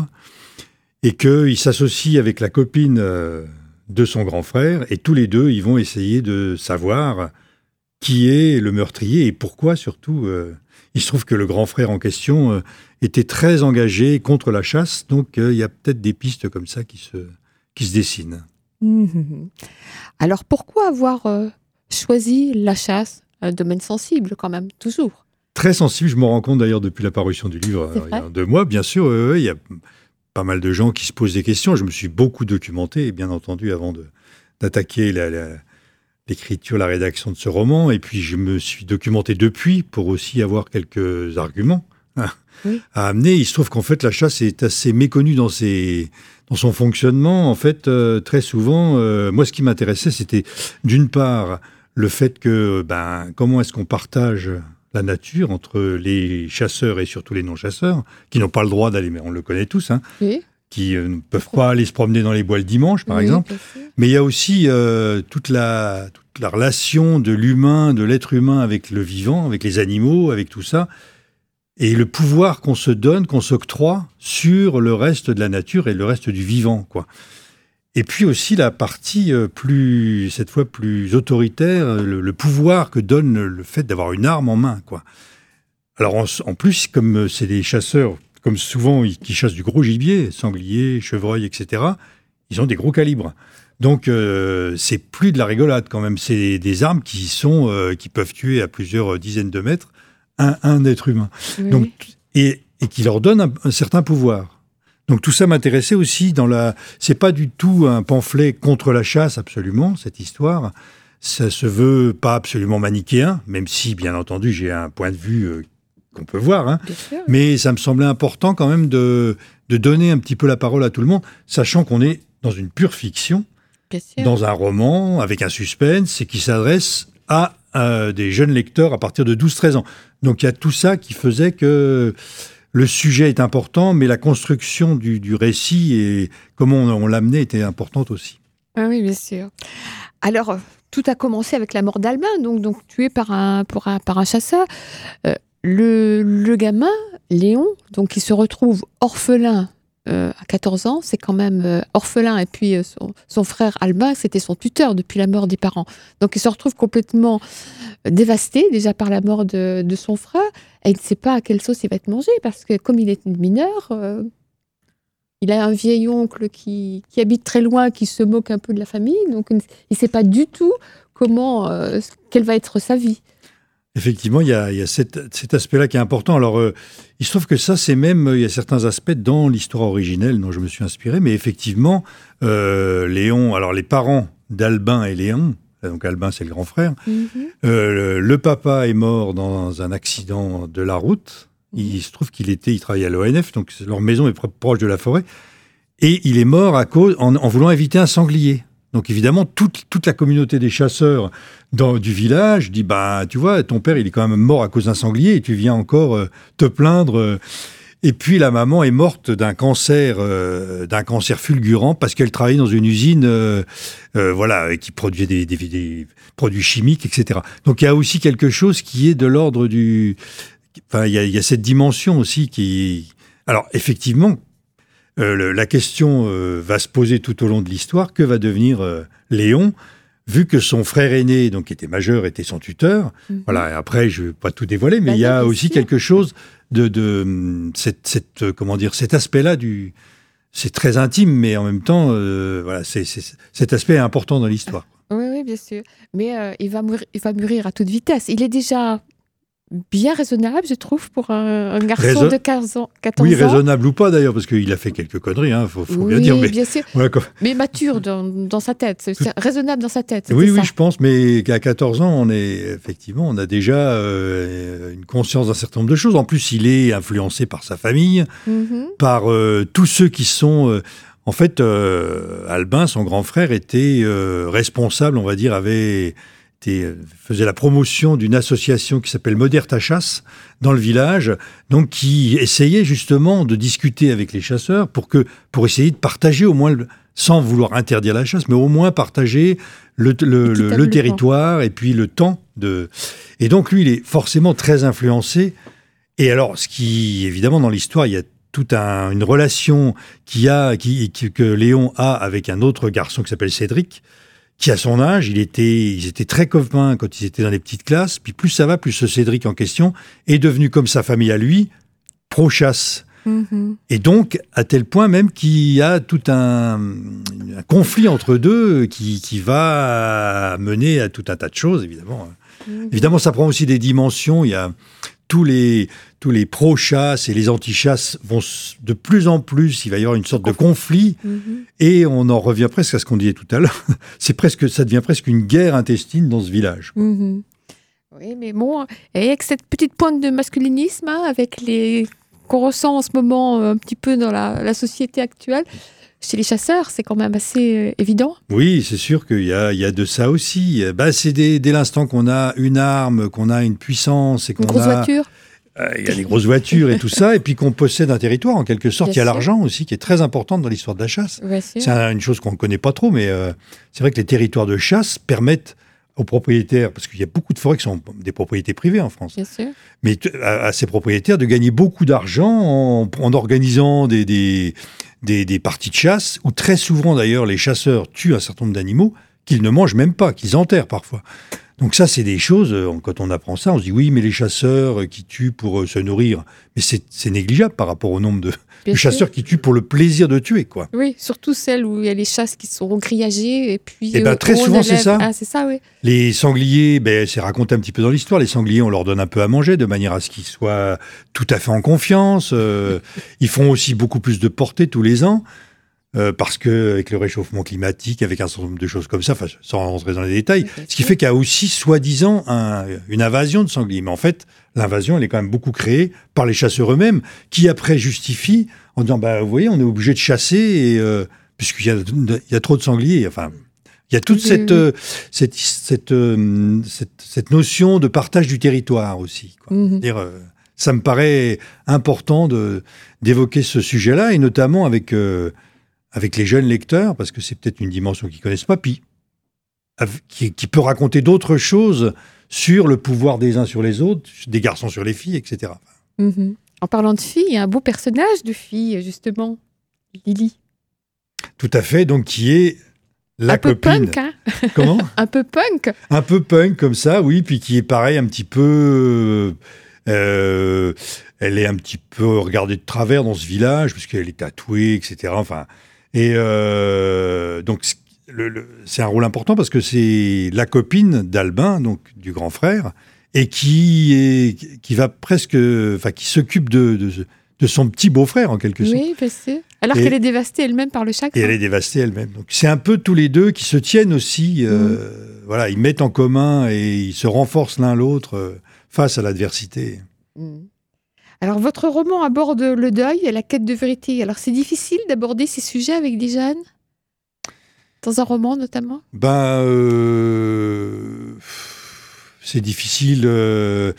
et qu'il s'associe avec la copine euh, de son grand frère, et tous les deux, ils vont essayer de savoir qui est le meurtrier et pourquoi surtout. Euh, il se trouve que le grand frère en question euh, était très engagé contre la chasse, donc euh, il y a peut-être des pistes comme ça qui se, qui se dessinent. Mmh. Alors pourquoi avoir euh, choisi la chasse, un domaine sensible quand même, toujours ? Très sensible, je me rends compte d'ailleurs depuis la parution du livre euh, il y a deux mois, bien sûr, euh, il y a pas mal de gens qui se posent des questions. Je me suis beaucoup documenté, bien entendu, avant de, d'attaquer la, la, l'écriture, la rédaction de ce roman. Et puis, je me suis documenté depuis pour aussi avoir quelques arguments hein, oui. à amener. Il se trouve qu'en fait, la chasse est assez méconnue dans, ses, dans son fonctionnement. En fait, euh, très souvent, euh, moi, ce qui m'intéressait, c'était d'une part le fait que, ben, comment est-ce qu'on partage la nature entre les chasseurs et surtout les non-chasseurs, qui n'ont pas le droit d'aller, mais on le connaît tous, hein, oui. qui euh, ne peuvent pas aller se promener dans les bois le dimanche, par oui, exemple. Mais il y a aussi euh, toute, la, toute la relation de l'humain, de l'être humain avec le vivant, avec les animaux, avec tout ça, et le pouvoir qu'on se donne, qu'on s'octroie sur le reste de la nature et le reste du vivant, quoi. Et puis aussi la partie plus, cette fois plus autoritaire, le, le pouvoir que donne le fait d'avoir une arme en main, quoi. Alors en, en plus, comme c'est des chasseurs, comme souvent qui chassent du gros gibier, sanglier, chevreuil, et cetera, ils ont des gros calibres. Donc euh, c'est plus de la rigolade quand même. C'est des armes qui sont, euh, qui peuvent tuer à plusieurs dizaines de mètres un, un être humain. Oui. Donc, et, et qui leur donne un, un certain pouvoir. Donc tout ça m'intéressait aussi dans la... C'est pas du tout un pamphlet contre la chasse, absolument, cette histoire. Ça se veut pas absolument manichéen, même si, bien entendu, j'ai un point de vue euh, qu'on peut voir. Hein. Mais ça me semblait important quand même de, de donner un petit peu la parole à tout le monde, sachant qu'on est dans une pure fiction, dans un roman, avec un suspense, et qui s'adresse à euh, des jeunes lecteurs à partir de douze treize ans. Donc il y a tout ça qui faisait que... Le sujet est important, mais la construction du, du récit et comment on, on l'amenait était importante aussi. Ah oui, bien sûr. Alors, tout a commencé avec la mort d'Albin, donc, donc tué par un, pour un, par un chasseur. Euh, le, le gamin, Léon, donc il se retrouve orphelin euh, à quatorze ans, c'est quand même euh, orphelin, et puis euh, son, son frère Albin, c'était son tuteur depuis la mort des parents. Donc il se retrouve complètement dévasté, déjà par la mort de, de son frère, et il ne sait pas à quelle sauce il va être mangé, parce que comme il est mineur... Euh, il a un vieil oncle qui, qui habite très loin, qui se moque un peu de la famille, donc il ne sait pas du tout comment, euh, quelle va être sa vie. Effectivement, il y a, il y a cet, cet aspect-là qui est important. Alors, euh, il se trouve que ça, c'est même, il y a certains aspects dans l'histoire originelle dont je me suis inspiré, mais effectivement, euh, Léon, alors les parents d'Albin et Léon, donc Albin, c'est le grand frère, mm-hmm. euh, le, le papa est mort dans un accident de la route. Il se trouve qu'il était, il travaillait à l'O N F, donc leur maison est proche de la forêt, et il est mort à cause, en, en voulant éviter un sanglier. Donc évidemment, toute, toute la communauté des chasseurs dans, du village dit, bah, tu vois, ton père, il est quand même mort à cause d'un sanglier, et tu viens encore euh, te plaindre. Euh. Et puis la maman est morte d'un cancer, euh, d'un cancer fulgurant, parce qu'elle travaillait dans une usine, euh, euh, voilà, qui produisait des, des, des produits chimiques, et cetera. Donc il y a aussi quelque chose qui est de l'ordre du... Enfin, il y, y a cette dimension aussi qui... Alors, effectivement, euh, le, la question euh, va se poser tout au long de l'histoire. Que va devenir euh, Léon, vu que son frère aîné, donc qui était majeur, était son tuteur. Mm-hmm. Voilà, et après, je ne vais pas tout dévoiler, mais bah, il y a aussi sûr. quelque chose de... de cette, cette, comment dire, cet aspect-là du... C'est très intime, mais en même temps, euh, voilà, c'est, c'est, cet aspect est important dans l'histoire. Oui, oui, bien sûr. Mais euh, il va mourir, il va mûrir à toute vitesse. Il est déjà... bien raisonnable, je trouve, pour un, un garçon Raison... de quinze ans, quatorze oui, ans. Oui, raisonnable ou pas, d'ailleurs, parce qu'il a fait quelques conneries, il hein, faut, faut oui, bien dire. Mais, bien sûr. Ouais, quand... mais mature dans, dans sa tête, c'est, c'est raisonnable dans sa tête. Oui, ça. oui, je pense, mais qu'à quatorze ans, on est, effectivement, on a déjà euh, une conscience d'un certain nombre de choses. En plus, il est influencé par sa famille, mm-hmm. par euh, tous ceux qui sont... Euh, en fait, euh, Albin, son grand frère, était euh, responsable, on va dire, avait... Était, faisait la promotion d'une association qui s'appelle Modère ta chasse dans le village, donc qui essayait justement de discuter avec les chasseurs pour, que, pour essayer de partager au moins, le, sans vouloir interdire la chasse, mais au moins partager le, le, le, le territoire et puis le temps. De... Et donc lui, il est forcément très influencé. Et alors, ce qui, évidemment, dans l'histoire, il y a toute un, une relation qui a, qui, qui, que Léon a avec un autre garçon qui s'appelle Cédric, qui, à son âge, il était, ils étaient très copains quand ils étaient dans les petites classes. Puis plus ça va, plus ce Cédric en question est devenu, comme sa famille à lui, pro-chasse. Mm-hmm. Et donc, à tel point même qu'il y a tout un, un conflit entre deux qui, qui va mener à tout un tas de choses, évidemment. Mm-hmm. Évidemment, ça prend aussi des dimensions. Il y a tous les, tous les pro-chasses et les anti-chasses vont de plus en plus, il va y avoir une sorte de conflit, mmh. et on en revient presque à ce qu'on disait tout à l'heure. C'est presque, ça devient presque une guerre intestine dans ce village. Mmh. Oui, mais bon, et avec cette petite pointe de masculinisme, hein, avec les qu'on ressent en ce moment un petit peu dans la, la société actuelle, chez les chasseurs, c'est quand même assez euh, évident. Oui, c'est sûr qu'il y a, il y a de ça aussi. Bah, c'est dès, dès l'instant qu'on a une arme, qu'on a une puissance et qu'on une grosse a... voiture. Euh, il y a des grosses voitures et tout ça, et puis qu'on possède un territoire, en quelque sorte. Bien il y a sûr. L'argent aussi, qui est très importante dans l'histoire de la chasse. C'est un, une chose qu'on ne connaît pas trop, mais euh, c'est vrai que les territoires de chasse permettent aux propriétaires, parce qu'il y a beaucoup de forêts qui sont des propriétés privées en France, bien sûr. mais à, à ces propriétaires de gagner beaucoup d'argent en, en organisant des, des, des, des parties de chasse, où très souvent d'ailleurs les chasseurs tuent un certain nombre d'animaux qu'ils ne mangent même pas, qu'ils enterrent parfois. Donc ça, c'est des choses, quand on apprend ça, on se dit oui, mais les chasseurs qui tuent pour se nourrir, mais c'est, c'est négligeable par rapport au nombre de, de chasseurs qui tuent pour le plaisir de tuer, quoi. Oui, surtout celles où il y a les chasses qui sont grillagées et puis... Eh ben, très souvent, c'est ça. Ah, c'est ça, oui. Les sangliers, ben, c'est raconté un petit peu dans l'histoire, les sangliers, on leur donne un peu à manger de manière à ce qu'ils soient tout à fait en confiance. Euh, ils font aussi beaucoup plus de portée tous les ans. Euh, parce qu'avec le réchauffement climatique, avec un certain nombre de choses comme ça, sans rentrer dans les détails, okay, ce qui fait qu'il y a aussi, soi-disant, un, une invasion de sangliers. Mais en fait, l'invasion, elle est quand même beaucoup créée par les chasseurs eux-mêmes, qui après justifient en disant, bah, vous voyez, on est obligé de chasser, et, euh, puisqu'il y a, il y a trop de sangliers. Enfin, il y a toute oui, cette, oui. Euh, cette, cette, euh, cette, cette notion de partage du territoire aussi, quoi. Mm-hmm. C'est-à-dire, euh, ça me paraît important de, d'évoquer ce sujet-là, et notamment avec... Euh, avec les jeunes lecteurs, parce que c'est peut-être une dimension qu'ils ne connaissent pas, puis qui, qui peut raconter d'autres choses sur le pouvoir des uns sur les autres, des garçons sur les filles, et cetera. Mm-hmm. En parlant de filles, il y a un beau personnage de fille, justement, Lily. Tout à fait, donc qui est la un copine. Un peu punk, hein. Comment ? Un peu punk. Un peu punk, comme ça, oui, puis qui est pareil, un petit peu... Euh, elle est un petit peu regardée de travers dans ce village, parce qu'elle est tatouée, et cetera. Enfin, et euh, donc, le, le, c'est un rôle important, parce que c'est la copine d'Albin, donc du grand frère, et qui, est, qui va presque... Enfin, qui s'occupe de... de de son petit beau-frère, en quelque sorte. Oui, bien sûr. Alors et, qu'elle est dévastée elle-même par le chagrin. Et elle est dévastée elle-même. Donc, c'est un peu tous les deux qui se tiennent aussi. Euh, mmh. Voilà, ils mettent en commun et ils se renforcent l'un l'autre euh, face à l'adversité. Mmh. Alors, votre roman aborde le deuil et la quête de vérité. Alors, c'est difficile d'aborder ces sujets avec des jeunes ? Dans un roman, notamment ? Ben, euh, c'est difficile... Euh,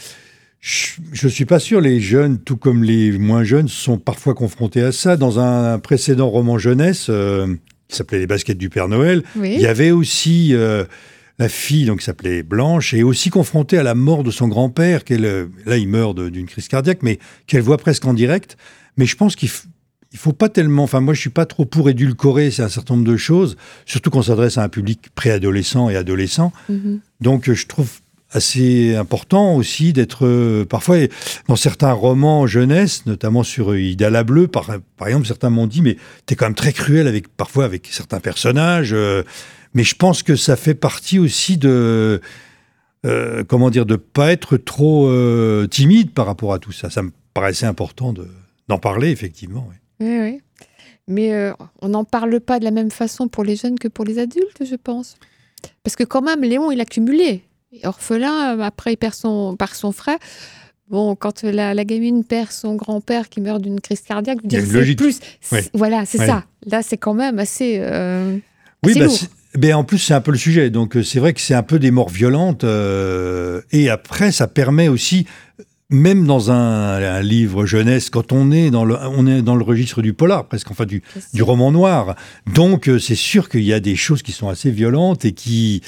Je ne suis pas sûr, les jeunes, tout comme les moins jeunes, sont parfois confrontés à ça. Dans un précédent roman jeunesse, euh, qui s'appelait Les baskets du Père Noël, oui. il y avait aussi euh, la fille, donc, qui s'appelait Blanche, et aussi confrontée à la mort de son grand-père, qu'elle, là il meurt de, d'une crise cardiaque, mais qu'elle voit presque en direct. Mais je pense qu'il f- il faut pas tellement... Enfin, moi je suis pas trop pour édulcorer c'est un certain nombre de choses, surtout qu'on s'adresse à un public préadolescent et adolescent. Mm-hmm. Donc je trouve... assez important aussi d'être euh, parfois dans certains romans jeunesse, notamment sur euh, Ida la Bleue, par, par exemple, certains m'ont dit mais t'es quand même très cruel avec parfois avec certains personnages, euh, mais je pense que ça fait partie aussi de euh, comment dire de pas être trop euh, timide par rapport à tout ça. Ça me paraissait important de d'en parler effectivement. Oui, oui. oui. Mais euh, on n'en parle pas de la même façon pour les jeunes que pour les adultes, je pense, parce que quand même Léon il a cumulé. Orphelin, après il perd son, par son frère. Bon, quand la, la gamine perd son grand-père qui meurt d'une crise cardiaque, je veux dire, c'est logique. Plus. C'est, ouais. Voilà, c'est ouais. ça. Là, c'est quand même assez, euh, oui, assez bah, lourd. Ben en plus, c'est un peu le sujet. Donc, c'est vrai que c'est un peu des morts violentes. Euh, et après, ça permet aussi, même dans un, un livre jeunesse, quand on est dans le, on est dans le registre du polar, presque, enfin du, du roman noir. Donc, c'est sûr qu'il y a des choses qui sont assez violentes et qui...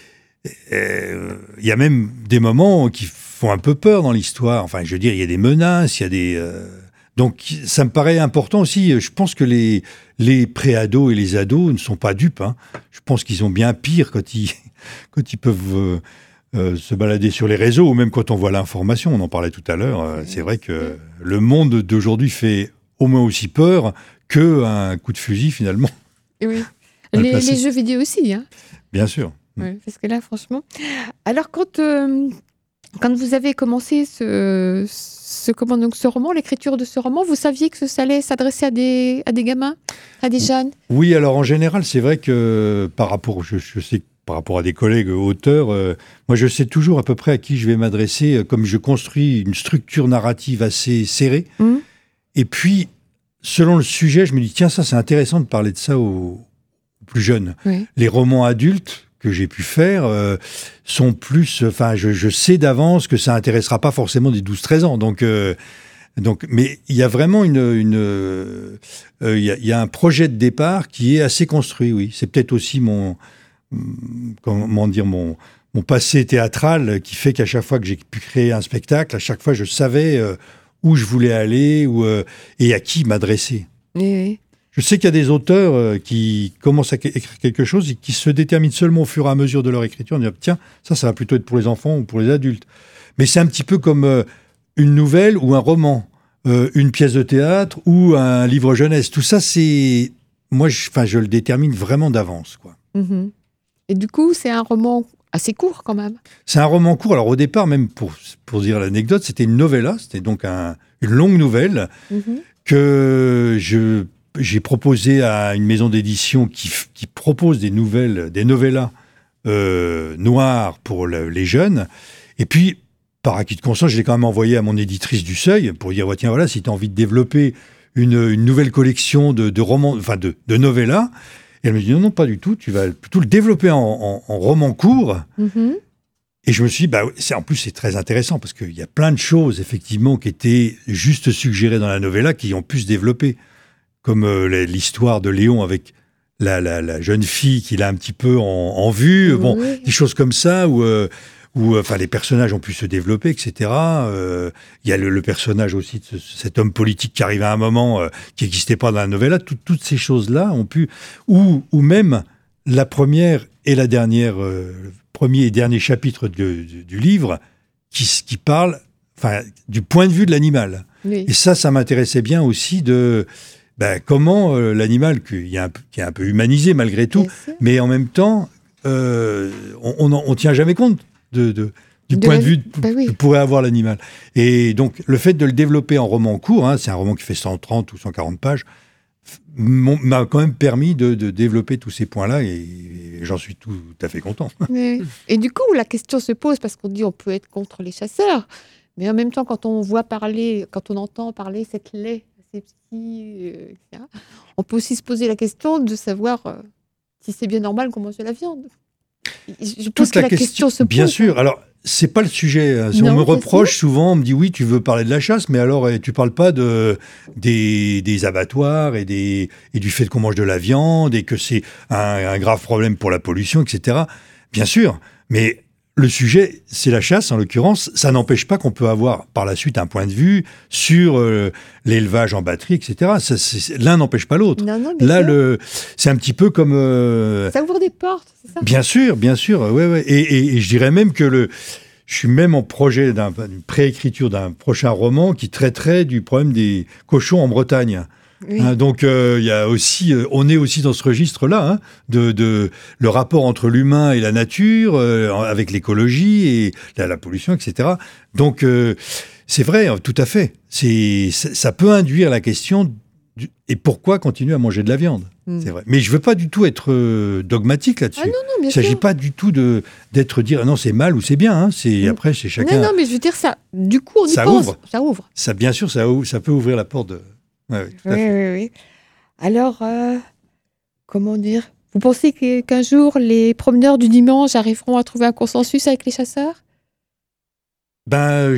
Il euh, y a même des moments qui font un peu peur dans l'histoire. Enfin, je veux dire, il y a des menaces, il y a des... Euh... Donc, ça me paraît important aussi. Je pense que les, les pré-ados et les ados ne sont pas dupes. Hein. Je pense qu'ils ont bien pire quand ils, quand ils peuvent euh, euh, se balader sur les réseaux, ou même quand on voit l'information. On en parlait tout à l'heure. Euh, c'est vrai que le monde d'aujourd'hui fait au moins aussi peur qu'un coup de fusil, finalement. Oui. Les, les jeux vidéo aussi. Hein. Bien sûr. Oui, parce que là, franchement... Alors, quand, euh, quand vous avez commencé ce, ce, comment, donc, ce roman, l'écriture de ce roman, vous saviez que ça allait s'adresser à des, à des gamins, à des jeunes ? Oui, alors en général, c'est vrai que par rapport, je, je sais, par rapport à des collègues auteurs, euh, moi, je sais toujours à peu près à qui je vais m'adresser, comme je construis une structure narrative assez serrée. Mmh. Et puis, selon le sujet, je me dis, tiens, ça, c'est intéressant de parler de ça aux, aux plus jeunes. Oui. Les romans adultes, que j'ai pu faire euh, sont plus... Enfin, je, je sais d'avance que ça intéressera pas forcément des douze treize ans. Donc, euh, donc, mais il y a vraiment une... une euh, il y a, y a un projet de départ qui est assez construit, oui. C'est peut-être aussi mon... Comment dire, mon, mon passé théâtral qui fait qu'à chaque fois que j'ai pu créer un spectacle, à chaque fois, je savais euh, où je voulais aller où, euh, et à qui m'adresser. Oui, oui. Je sais qu'il y a des auteurs euh, qui commencent à écrire quelque chose et qui se déterminent seulement au fur et à mesure de leur écriture. On dit, tiens, ça, ça va plutôt être pour les enfants ou pour les adultes. Mais c'est un petit peu comme euh, une nouvelle ou un roman, euh, une pièce de théâtre ou un livre jeunesse. Tout ça, c'est... Moi, je, je le détermine vraiment d'avance, quoi. Mmh. Et du coup, c'est un roman assez court, quand même. C'est un roman court. Alors, au départ, même pour, pour dire l'anecdote, c'était une novella. C'était donc un, une longue nouvelle mmh. que je... J'ai proposé à une maison d'édition qui, qui propose des nouvelles, des novellas euh, noires pour le, les jeunes. Et puis, par acquis de conscience, je l'ai quand même envoyé à mon éditrice du Seuil pour dire, ouais, tiens, voilà, si tu as envie de développer une, une nouvelle collection de, de romans, enfin de, de novellas. Et elle me dit, non, non, pas du tout. Tu vas plutôt le développer en, en, en roman court. Mm-hmm. Et je me suis dit, bah, c'est, en plus, c'est très intéressant parce qu'il y a plein de choses, effectivement, qui étaient juste suggérées dans la novella qui ont pu se développer. comme euh, l'histoire de Léon avec la, la, la jeune fille qu'il a un petit peu en, en vue, oui. Bon, des choses comme ça où, euh, où enfin, les personnages ont pu se développer, et cetera. Il euh, y a le, le personnage aussi de ce, cet homme politique qui arrive à un moment euh, qui n'existait pas dans la novella. Tout, toutes ces choses-là ont pu, ou, ou même la première et la dernière, euh, le premier et dernier chapitre du, du, du livre qui, qui parle, enfin, du point de vue de l'animal. Oui. Et ça, ça m'intéressait bien aussi de ben, comment euh, l'animal, qui est, un, qui est un peu humanisé malgré tout, mais en même temps, euh, on ne tient jamais compte de, de, du de point la... de vue bah oui. que pourrait avoir l'animal. Et donc, le fait de le développer en roman court, hein, c'est un roman qui fait cent trente ou cent quarante pages, m'a quand même permis de, de développer tous ces points-là et, et j'en suis tout à fait content. Mais, et du coup, la question se pose parce qu'on dit on peut être contre les chasseurs, mais en même temps, quand on voit parler, quand on entend parler cette lait asepsie, euh, et cetera, on peut aussi se poser la question de savoir euh, si c'est bien normal qu'on mange de la viande. Je pense Toute que la, la question, question se pose. Bien sûr. Alors, c'est pas le sujet. Si non, on me reproche sûr. souvent, on me dit oui, tu veux parler de la chasse, mais alors tu parles pas de des, des abattoirs et des et du fait qu'on mange de la viande et que c'est un, un grave problème pour la pollution, et cetera. Bien sûr, mais le sujet, c'est la chasse, en l'occurrence. Ça n'empêche pas qu'on peut avoir par la suite un point de vue sur euh, l'élevage en batterie, et cetera. Ça, l'un n'empêche pas l'autre. Là, le, c'est un petit peu comme... Euh, ça ouvre des portes, c'est ça ? Bien sûr, bien sûr. Ouais, ouais. Et, et, et je dirais même que le, je suis même en projet d'un, d'une préécriture d'un prochain roman qui traiterait du problème des cochons en Bretagne. Oui. Hein, donc il euh, y a aussi, euh, on est aussi dans ce registre-là, hein, de, de le rapport entre l'humain et la nature, euh, avec l'écologie et la, la pollution, et cetera. Donc euh, c'est vrai, tout à fait. C'est, ça peut induire la question du, et pourquoi continuer à manger de la viande. Mm. C'est vrai. Mais je veux pas du tout être euh, dogmatique là-dessus. Ah non, non, bien Il s'agit sûr. pas du tout de d'être dire non c'est mal ou c'est bien. Hein. C'est mm. après c'est chacun. Non non mais je veux dire ça. Du coup on y ça pense. Ouvre. Ça ouvre. Ça bien sûr ça ouvre, ça peut ouvrir la porte de. Ouais, oui, tout à oui, fait. oui, oui. Alors, euh, comment dire ? Vous pensez que, qu'un jour, les promeneurs du dimanche arriveront à trouver un consensus avec les chasseurs ? Ben,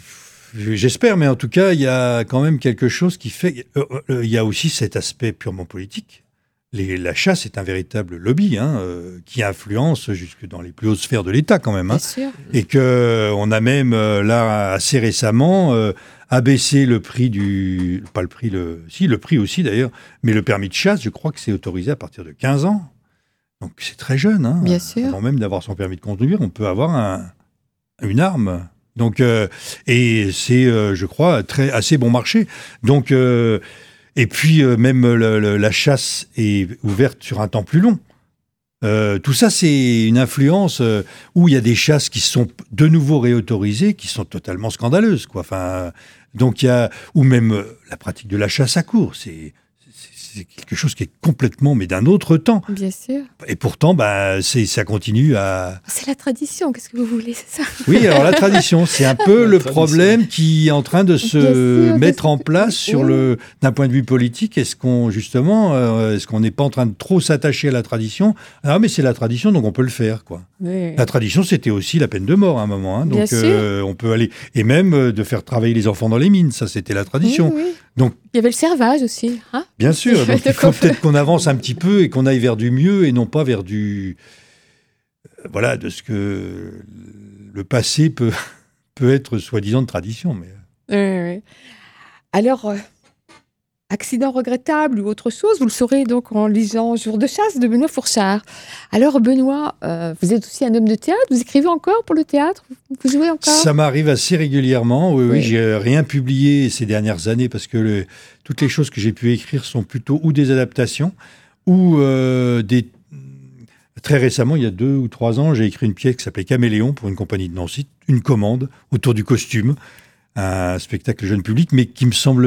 j'espère, mais en tout cas, il y a quand même quelque chose qui fait... Euh, euh, il y a aussi cet aspect purement politique. Les, la chasse est un véritable lobby hein, euh, qui influence jusque dans les plus hautes sphères de l'État quand même. Hein, Bien sûr. Et qu'on a même, euh, là, assez récemment... Euh, abaisser le prix du... Pas le prix, le... Si, le prix aussi d'ailleurs, mais le permis de chasse, je crois que c'est autorisé à partir de quinze ans. Donc c'est très jeune. Hein. Bien sûr. Avant même d'avoir son permis de conduire, on peut avoir un... une arme. Donc, euh... et c'est, euh, je crois, très... assez bon marché. Donc, euh... et puis euh, même le, le, la chasse est ouverte sur un temps plus long. Euh, tout ça, c'est une influence euh, où il y a des chasses qui sont de nouveau réautorisées, qui sont totalement scandaleuses, quoi. Enfin, donc il y a ou même euh, la pratique de la chasse à courre, c'est, c'est, c'est quelque chose qui est complètement, mais d'un autre temps. Bien sûr. Et pourtant, bah, c'est, ça continue à. C'est la tradition. Qu'est-ce que vous voulez, c'est ça ? Oui, alors la tradition, c'est un peu le problème qui est en train de se sûr, mettre en place sur oui. le, d'un point de vue politique. Est-ce qu'on justement, euh, est-ce qu'on n'est pas en train de trop s'attacher à la tradition ? Ah, mais c'est la tradition, donc on peut le faire, quoi. Oui. La tradition, c'était aussi la peine de mort à un moment, hein, donc euh, on peut aller et même euh, de faire travailler les enfants dans les mines, ça c'était la tradition. Oui, oui. Donc il y avait le servage aussi, hein ? Bien sûr. Donc, il faut peut-être qu'on avance un petit peu et qu'on aille vers du mieux et non pas vers du euh, voilà de ce que le passé peut peut être soi-disant de tradition, mais. Oui, oui. Alors. Euh... Accident regrettable ou autre chose, vous le saurez donc en lisant Jour de chasse de Benoît Fourchard. Alors Benoît, euh, vous êtes aussi un homme de théâtre, vous écrivez encore pour le théâtre ? Vous jouez encore ? Ça m'arrive assez régulièrement, oui, oui. oui j'ai rien publié ces dernières années parce que le, toutes les choses que j'ai pu écrire sont plutôt ou des adaptations ou euh, des... Très récemment, il y a deux ou trois ans, j'ai écrit une pièce qui s'appelait Caméléon pour une compagnie de Nancy, une commande autour du costume. Un spectacle jeune public, mais qui me semble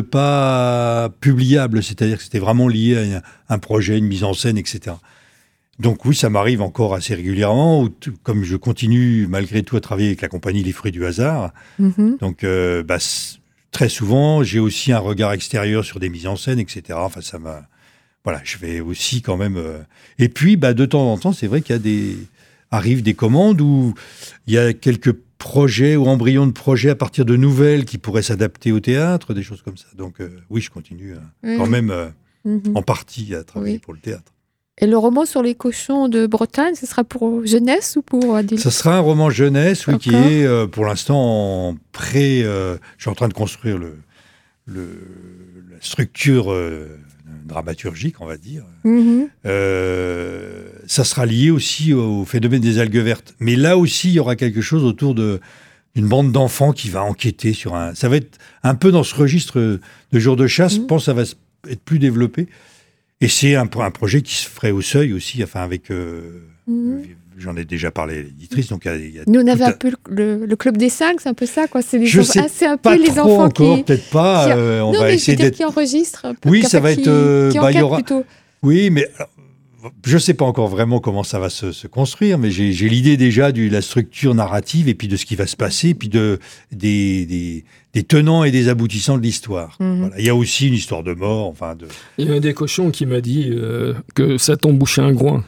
pas publiable, c'est-à-dire que c'était vraiment lié à un projet, une mise en scène, et cetera. Donc oui, ça m'arrive encore assez régulièrement, où t- comme je continue malgré tout à travailler avec la compagnie Les Fruits du Hasard, mm-hmm. donc euh, bah, très souvent, j'ai aussi un regard extérieur sur des mises en scène, et cetera. Enfin, ça m'a... Voilà, je vais aussi quand même... Euh... Et puis, bah, de temps en temps, c'est vrai qu'il y a des... arrivent des commandes où il y a quelques projets ou embryons de projets à partir de nouvelles qui pourraient s'adapter au théâtre, des choses comme ça. Donc euh, oui, je continue euh, mmh. quand même euh, Mm-hmm. En partie à travailler Oui. pour le théâtre. Et le roman sur les cochons de Bretagne, ce sera pour jeunesse ou pour adultes? Ça sera un roman jeunesse, oui, qui D'accord. est euh, pour l'instant en pré... euh, je suis en train de construire le, le, la structure euh, dramaturgique, on va dire. Mhm. Euh, ça sera lié aussi au phénomène des algues vertes. Mais là aussi, il y aura quelque chose autour de, d'une bande d'enfants qui va enquêter sur un... Ça va être un peu dans ce registre de jour de chasse. Mhm. Je pense que ça va être plus développé. Et c'est un, un projet qui se ferait au seuil aussi, enfin avec... Euh, Mhm. J'en ai déjà parlé à l'éditrice, donc il y a, il y a Nous, on avait tout un peu le, le, le club des cinq, c'est un peu ça, quoi. C'est les Je enfants, sais ah, c'est un pas peu les trop enfants encore, qui... peut-être pas. qui a- euh, on non, va mais essayer je veux dire d'être... qui enregistrent un peu. Oui, qui- ça va qui, être, euh, qui bah, il y enquêtent aura- plutôt. Oui, mais alors, je ne sais pas encore vraiment comment ça va se, se construire, mais j'ai, j'ai l'idée déjà de la structure narrative et puis de ce qui va se passer, puis de, des, des, des tenants et des aboutissants de l'histoire. Mhm. Voilà. Il y a aussi une histoire de mort, enfin de... Il y a un des cochons qui m'a dit euh, que ça t'embouchait un groin.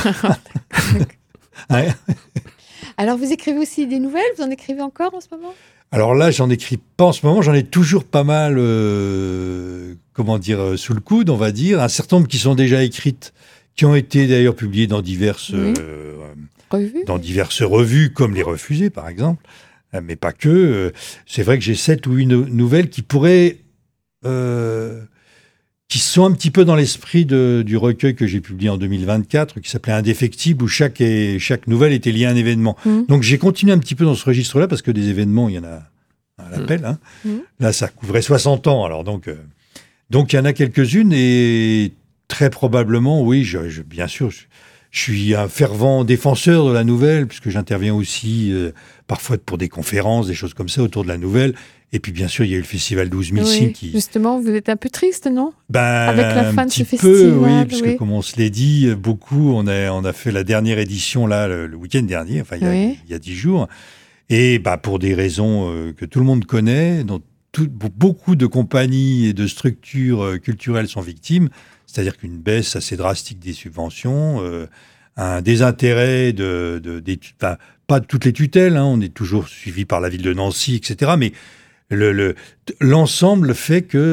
Ouais. Alors, vous écrivez aussi des nouvelles? Vous en écrivez encore en ce moment? Alors là, j'en écris pas en ce moment, j'en ai toujours pas mal, euh, comment dire, euh, sous le coude, on va dire. Un certain nombre qui sont déjà écrites, qui ont été d'ailleurs publiées dans diverses, Oui. euh, Revue? dans diverses revues, comme Les Refusés, par exemple, Euh, mais pas que. Euh, C'est vrai que j'ai sept ou huit no- nouvelles qui pourraient... euh, qui sont un petit peu dans l'esprit de- du recueil que j'ai publié en deux mille vingt-quatre, qui s'appelait Indéfectible, où chaque, est- chaque nouvelle était liée à un événement. Mhm. Donc j'ai continué un petit peu dans ce registre-là, parce que des événements, il y en a à l'appel. Hein. Mhm. Là, ça couvrait soixante ans, alors donc... euh, donc il y en a quelques-unes, et très probablement, oui, je, je- bien sûr, je, je suis un fervent défenseur de la nouvelle, puisque j'interviens aussi euh, parfois pour des conférences, des choses comme ça autour de la nouvelle. Et puis bien sûr, il y a eu le festival douze mille Oui. signes qui... Justement, vous êtes un peu triste, non? Ben, Avec la un fin de petit ce peu, festival, oui, puisque oui. comme on se l'est dit, beaucoup, on a, on a fait la dernière édition là, le, le week-end dernier, enfin il y a, Oui. il y a dix jours, et bah, pour des raisons euh, que tout le monde connaît, dont tout- beaucoup de compagnies et de structures euh, culturelles sont victimes, c'est-à-dire qu'une baisse assez drastique des subventions, euh, un désintérêt de, de, des, tu- enfin, pas de toutes les tutelles, hein, on est toujours suivi par la ville de Nancy, et cetera, mais le, le, l'ensemble fait que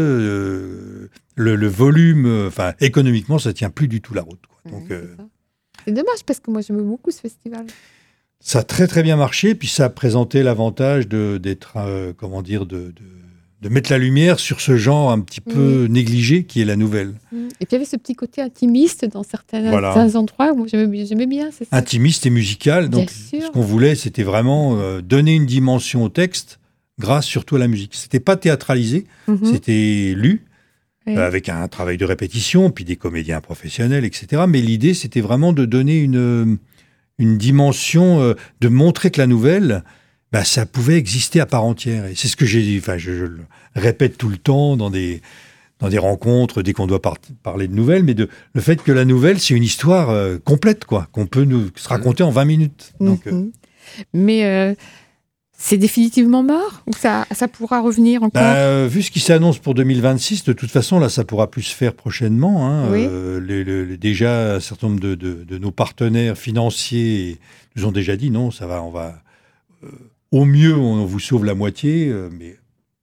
euh, le, le volume, euh, enfin économiquement, ça tient plus du tout la route, quoi. Donc Ouais, euh, c'est ça. C'est dommage parce que moi j'aime beaucoup ce festival. ça a très très bien marché, puis ça a présenté l'avantage de, d'être, euh, comment dire, de, de, de mettre la lumière sur ce genre un petit peu négligé qui est la nouvelle. Et puis il y avait ce petit côté intimiste dans certains, Voilà. certains endroits. Moi j'aimais, j'aimais bien, c'est ça. Intimiste et musical, donc Bien sûr. ce qu'on voulait, c'était vraiment euh, donner une dimension au texte grâce surtout à la musique. C'était pas théâtralisé, Mhm. c'était lu, Oui. euh, avec un travail de répétition, puis des comédiens professionnels, et cetera. Mais l'idée, c'était vraiment de donner une, une dimension, euh, de montrer que la nouvelle, bah, ça pouvait exister à part entière. Et c'est ce que j'ai, enfin, je, je le répète tout le temps dans des, dans des rencontres, dès qu'on doit par- parler de nouvelles, mais de, le fait que la nouvelle, c'est une histoire euh, complète, quoi, qu'on peut nous se raconter en vingt minutes. Donc, euh, Mhm. Mais euh, c'est définitivement mort ou ça, ça pourra revenir encore? Bah, euh, vu ce qui s'annonce pour deux mille vingt-six, de toute façon, là, ça pourra plus se faire prochainement. Hein. Oui. Euh, les- les- les- déjà, un certain nombre de, de- de nos partenaires financiers nous ont déjà dit non, ça va, on va. euh, au mieux, on vous sauve la moitié, euh, mais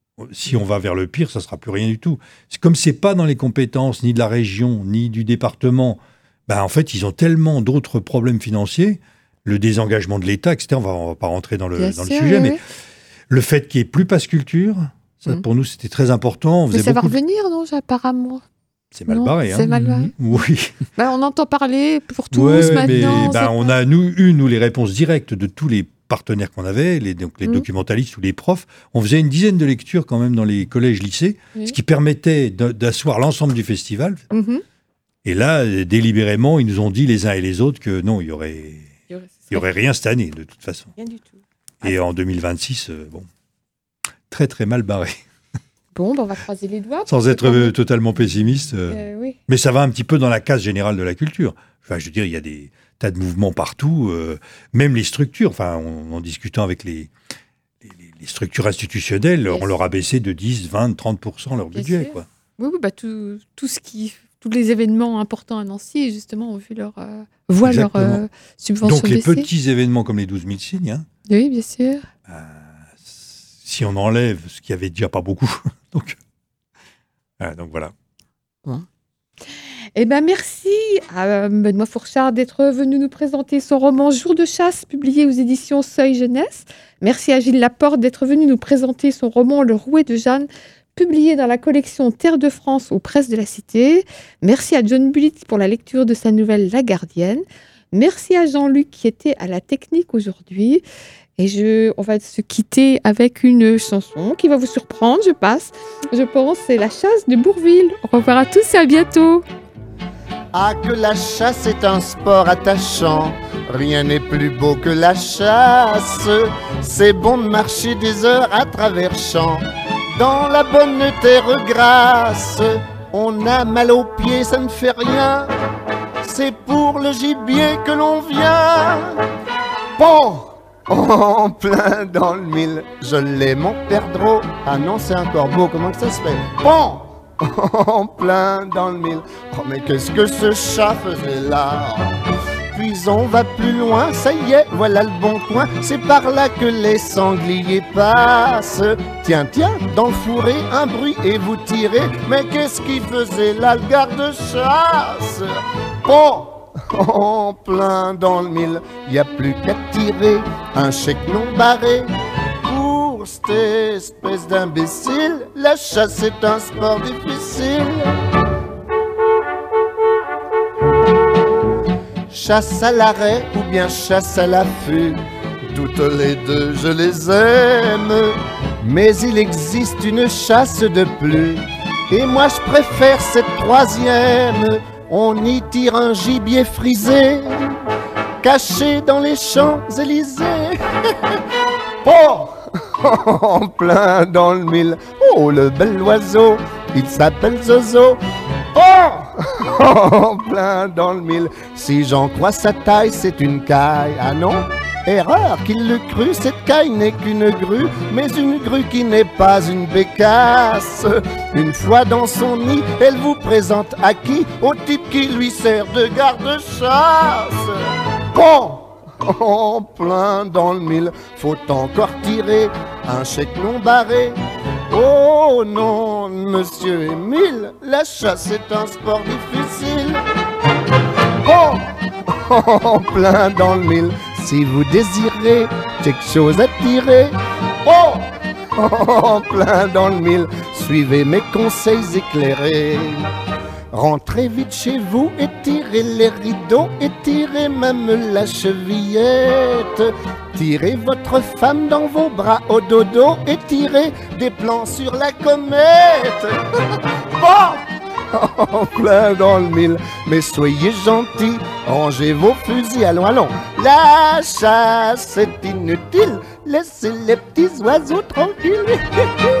si on va vers le pire, ça sera plus rien du tout. C'est comme c'est pas dans les compétences ni de la région ni du département. Bah, en fait, ils ont tellement d'autres problèmes financiers, le désengagement de l'État, et cetera. On va, on va pas rentrer dans le, Bien dans sûr, le sujet, oui, mais oui. le fait qu'il n'y ait plus Passe Culture, ça, Mm. pour nous, c'était très important. On Mais faisait ça va beaucoup de- revenir, non, apparemment? C'est mal Non, barré. c'est hein. mal barré. Oui. Bah, on entend parler pour tous Ouais, ouais, mais maintenant. ben, c'est on pas- a nous, eu, nous, les réponses directes de tous les partenaires qu'on avait, les, donc les Mm. documentalistes ou les profs. On faisait une dizaine de lectures quand même dans les collèges, lycées, Oui. ce qui permettait de- d'asseoir l'ensemble du festival. Mhm. Et là, euh, délibérément, ils nous ont dit les uns et les autres que non, il y aurait, Il y aurait- il y aurait rien cette année, de toute façon. Rien du tout. Et en deux mille vingt-six, euh, bon, très très mal barré. Bon, bah, on va croiser les doigts. Sans parce être que quand euh, même- totalement pessimiste. euh, Euh, oui. Mais ça va un petit peu dans la case générale de la culture. Enfin, je veux dire, il y a des tas de mouvements partout, euh, même les structures. Enfin, en, en discutant avec les, les, les structures institutionnelles, Yes. on leur a baissé de dix, vingt, trente pour cent leur Bien budget. sûr. Quoi. Oui, oui, bah, tout, tout ce qui, tous les événements importants à Nancy, justement, ont vu leur, euh, voient leur Exactement. euh, subvention Donc, les baisser. petits événements comme les douze mille signes, hein, Oui, bien sûr. euh, si on enlève ce qu'il y avait déjà pas beaucoup. donc, voilà, donc voilà. Eh ben merci à Benoît Fourchard d'être venu nous présenter son roman Jour de chasse, publié aux éditions Seuil Jeunesse. Merci à Gilles Laporte d'être venu nous présenter son roman Le Rouet de Jeanne, publié dans la collection Terre de France aux Presses de la Cité. Merci à John Bullitt pour la lecture de sa nouvelle La Gardienne. Merci à Jean-Luc qui était à la technique aujourd'hui. Et je, on va se quitter avec une chanson qui va vous surprendre, je passe. Je pense c'est La Chasse de Bourvil. Au revoir à tous et à bientôt. Ah, que la chasse est un sport attachant, rien n'est plus beau que la chasse. C'est bon de marcher des heures à travers champs, dans la bonne terre grasse. On a mal aux pieds, ça ne fait rien, c'est pour le gibier que l'on vient. Bon, en plein dans le mille, je l'ai mon perdreau. Ah non, c'est un corbeau, comment que ça se fait? Bon, en plein dans le mille. Oh mais qu'est-ce que ce chat faisait là? Puis on va plus loin, ça y est, voilà le bon coin. C'est par là que les sangliers passent. Tiens, tiens, dans le fourré, un bruit et vous tirez. Mais qu'est-ce qu'il faisait là, le garde-chasse? Bon, en plein dans le mille, y a plus qu'à tirer un chèque non barré. Pour cette espèce d'imbécile, la chasse est un sport difficile. Chasse à l'arrêt ou bien chasse à l'affût, toutes les deux je les aime. Mais il existe une chasse de plus, et moi je préfère cette troisième. On y tire un gibier frisé, caché dans les Champs-Élysées. Oh, en plein dans le mille, oh le bel oiseau, il s'appelle Zozo. Oh, en plein dans le mille, si j'en crois sa taille, c'est une caille. Ah non, erreur qu'il le crut, cette caille n'est qu'une grue, mais une grue qui n'est pas une bécasse. Une fois dans son nid, elle vous présente à qui? Au type qui lui sert de garde-chasse. Bon, en plein dans le mille, faut encore tirer un chèque non barré. Oh non, monsieur Émile, la chasse est un sport difficile. Oh, en plein dans le mille, si vous désirez quelque chose à tirer. Oh, en plein dans le mille, suivez mes conseils éclairés. Rentrez vite chez vous et tirez les rideaux et tirez même la chevillette. Tirez votre femme dans vos bras au dodo et tirez des plans sur la comète. Bon, en plein dans le mille, mais soyez gentils, rangez vos fusils, allons, allons. La chasse est inutile, laissez les petits oiseaux tranquilles.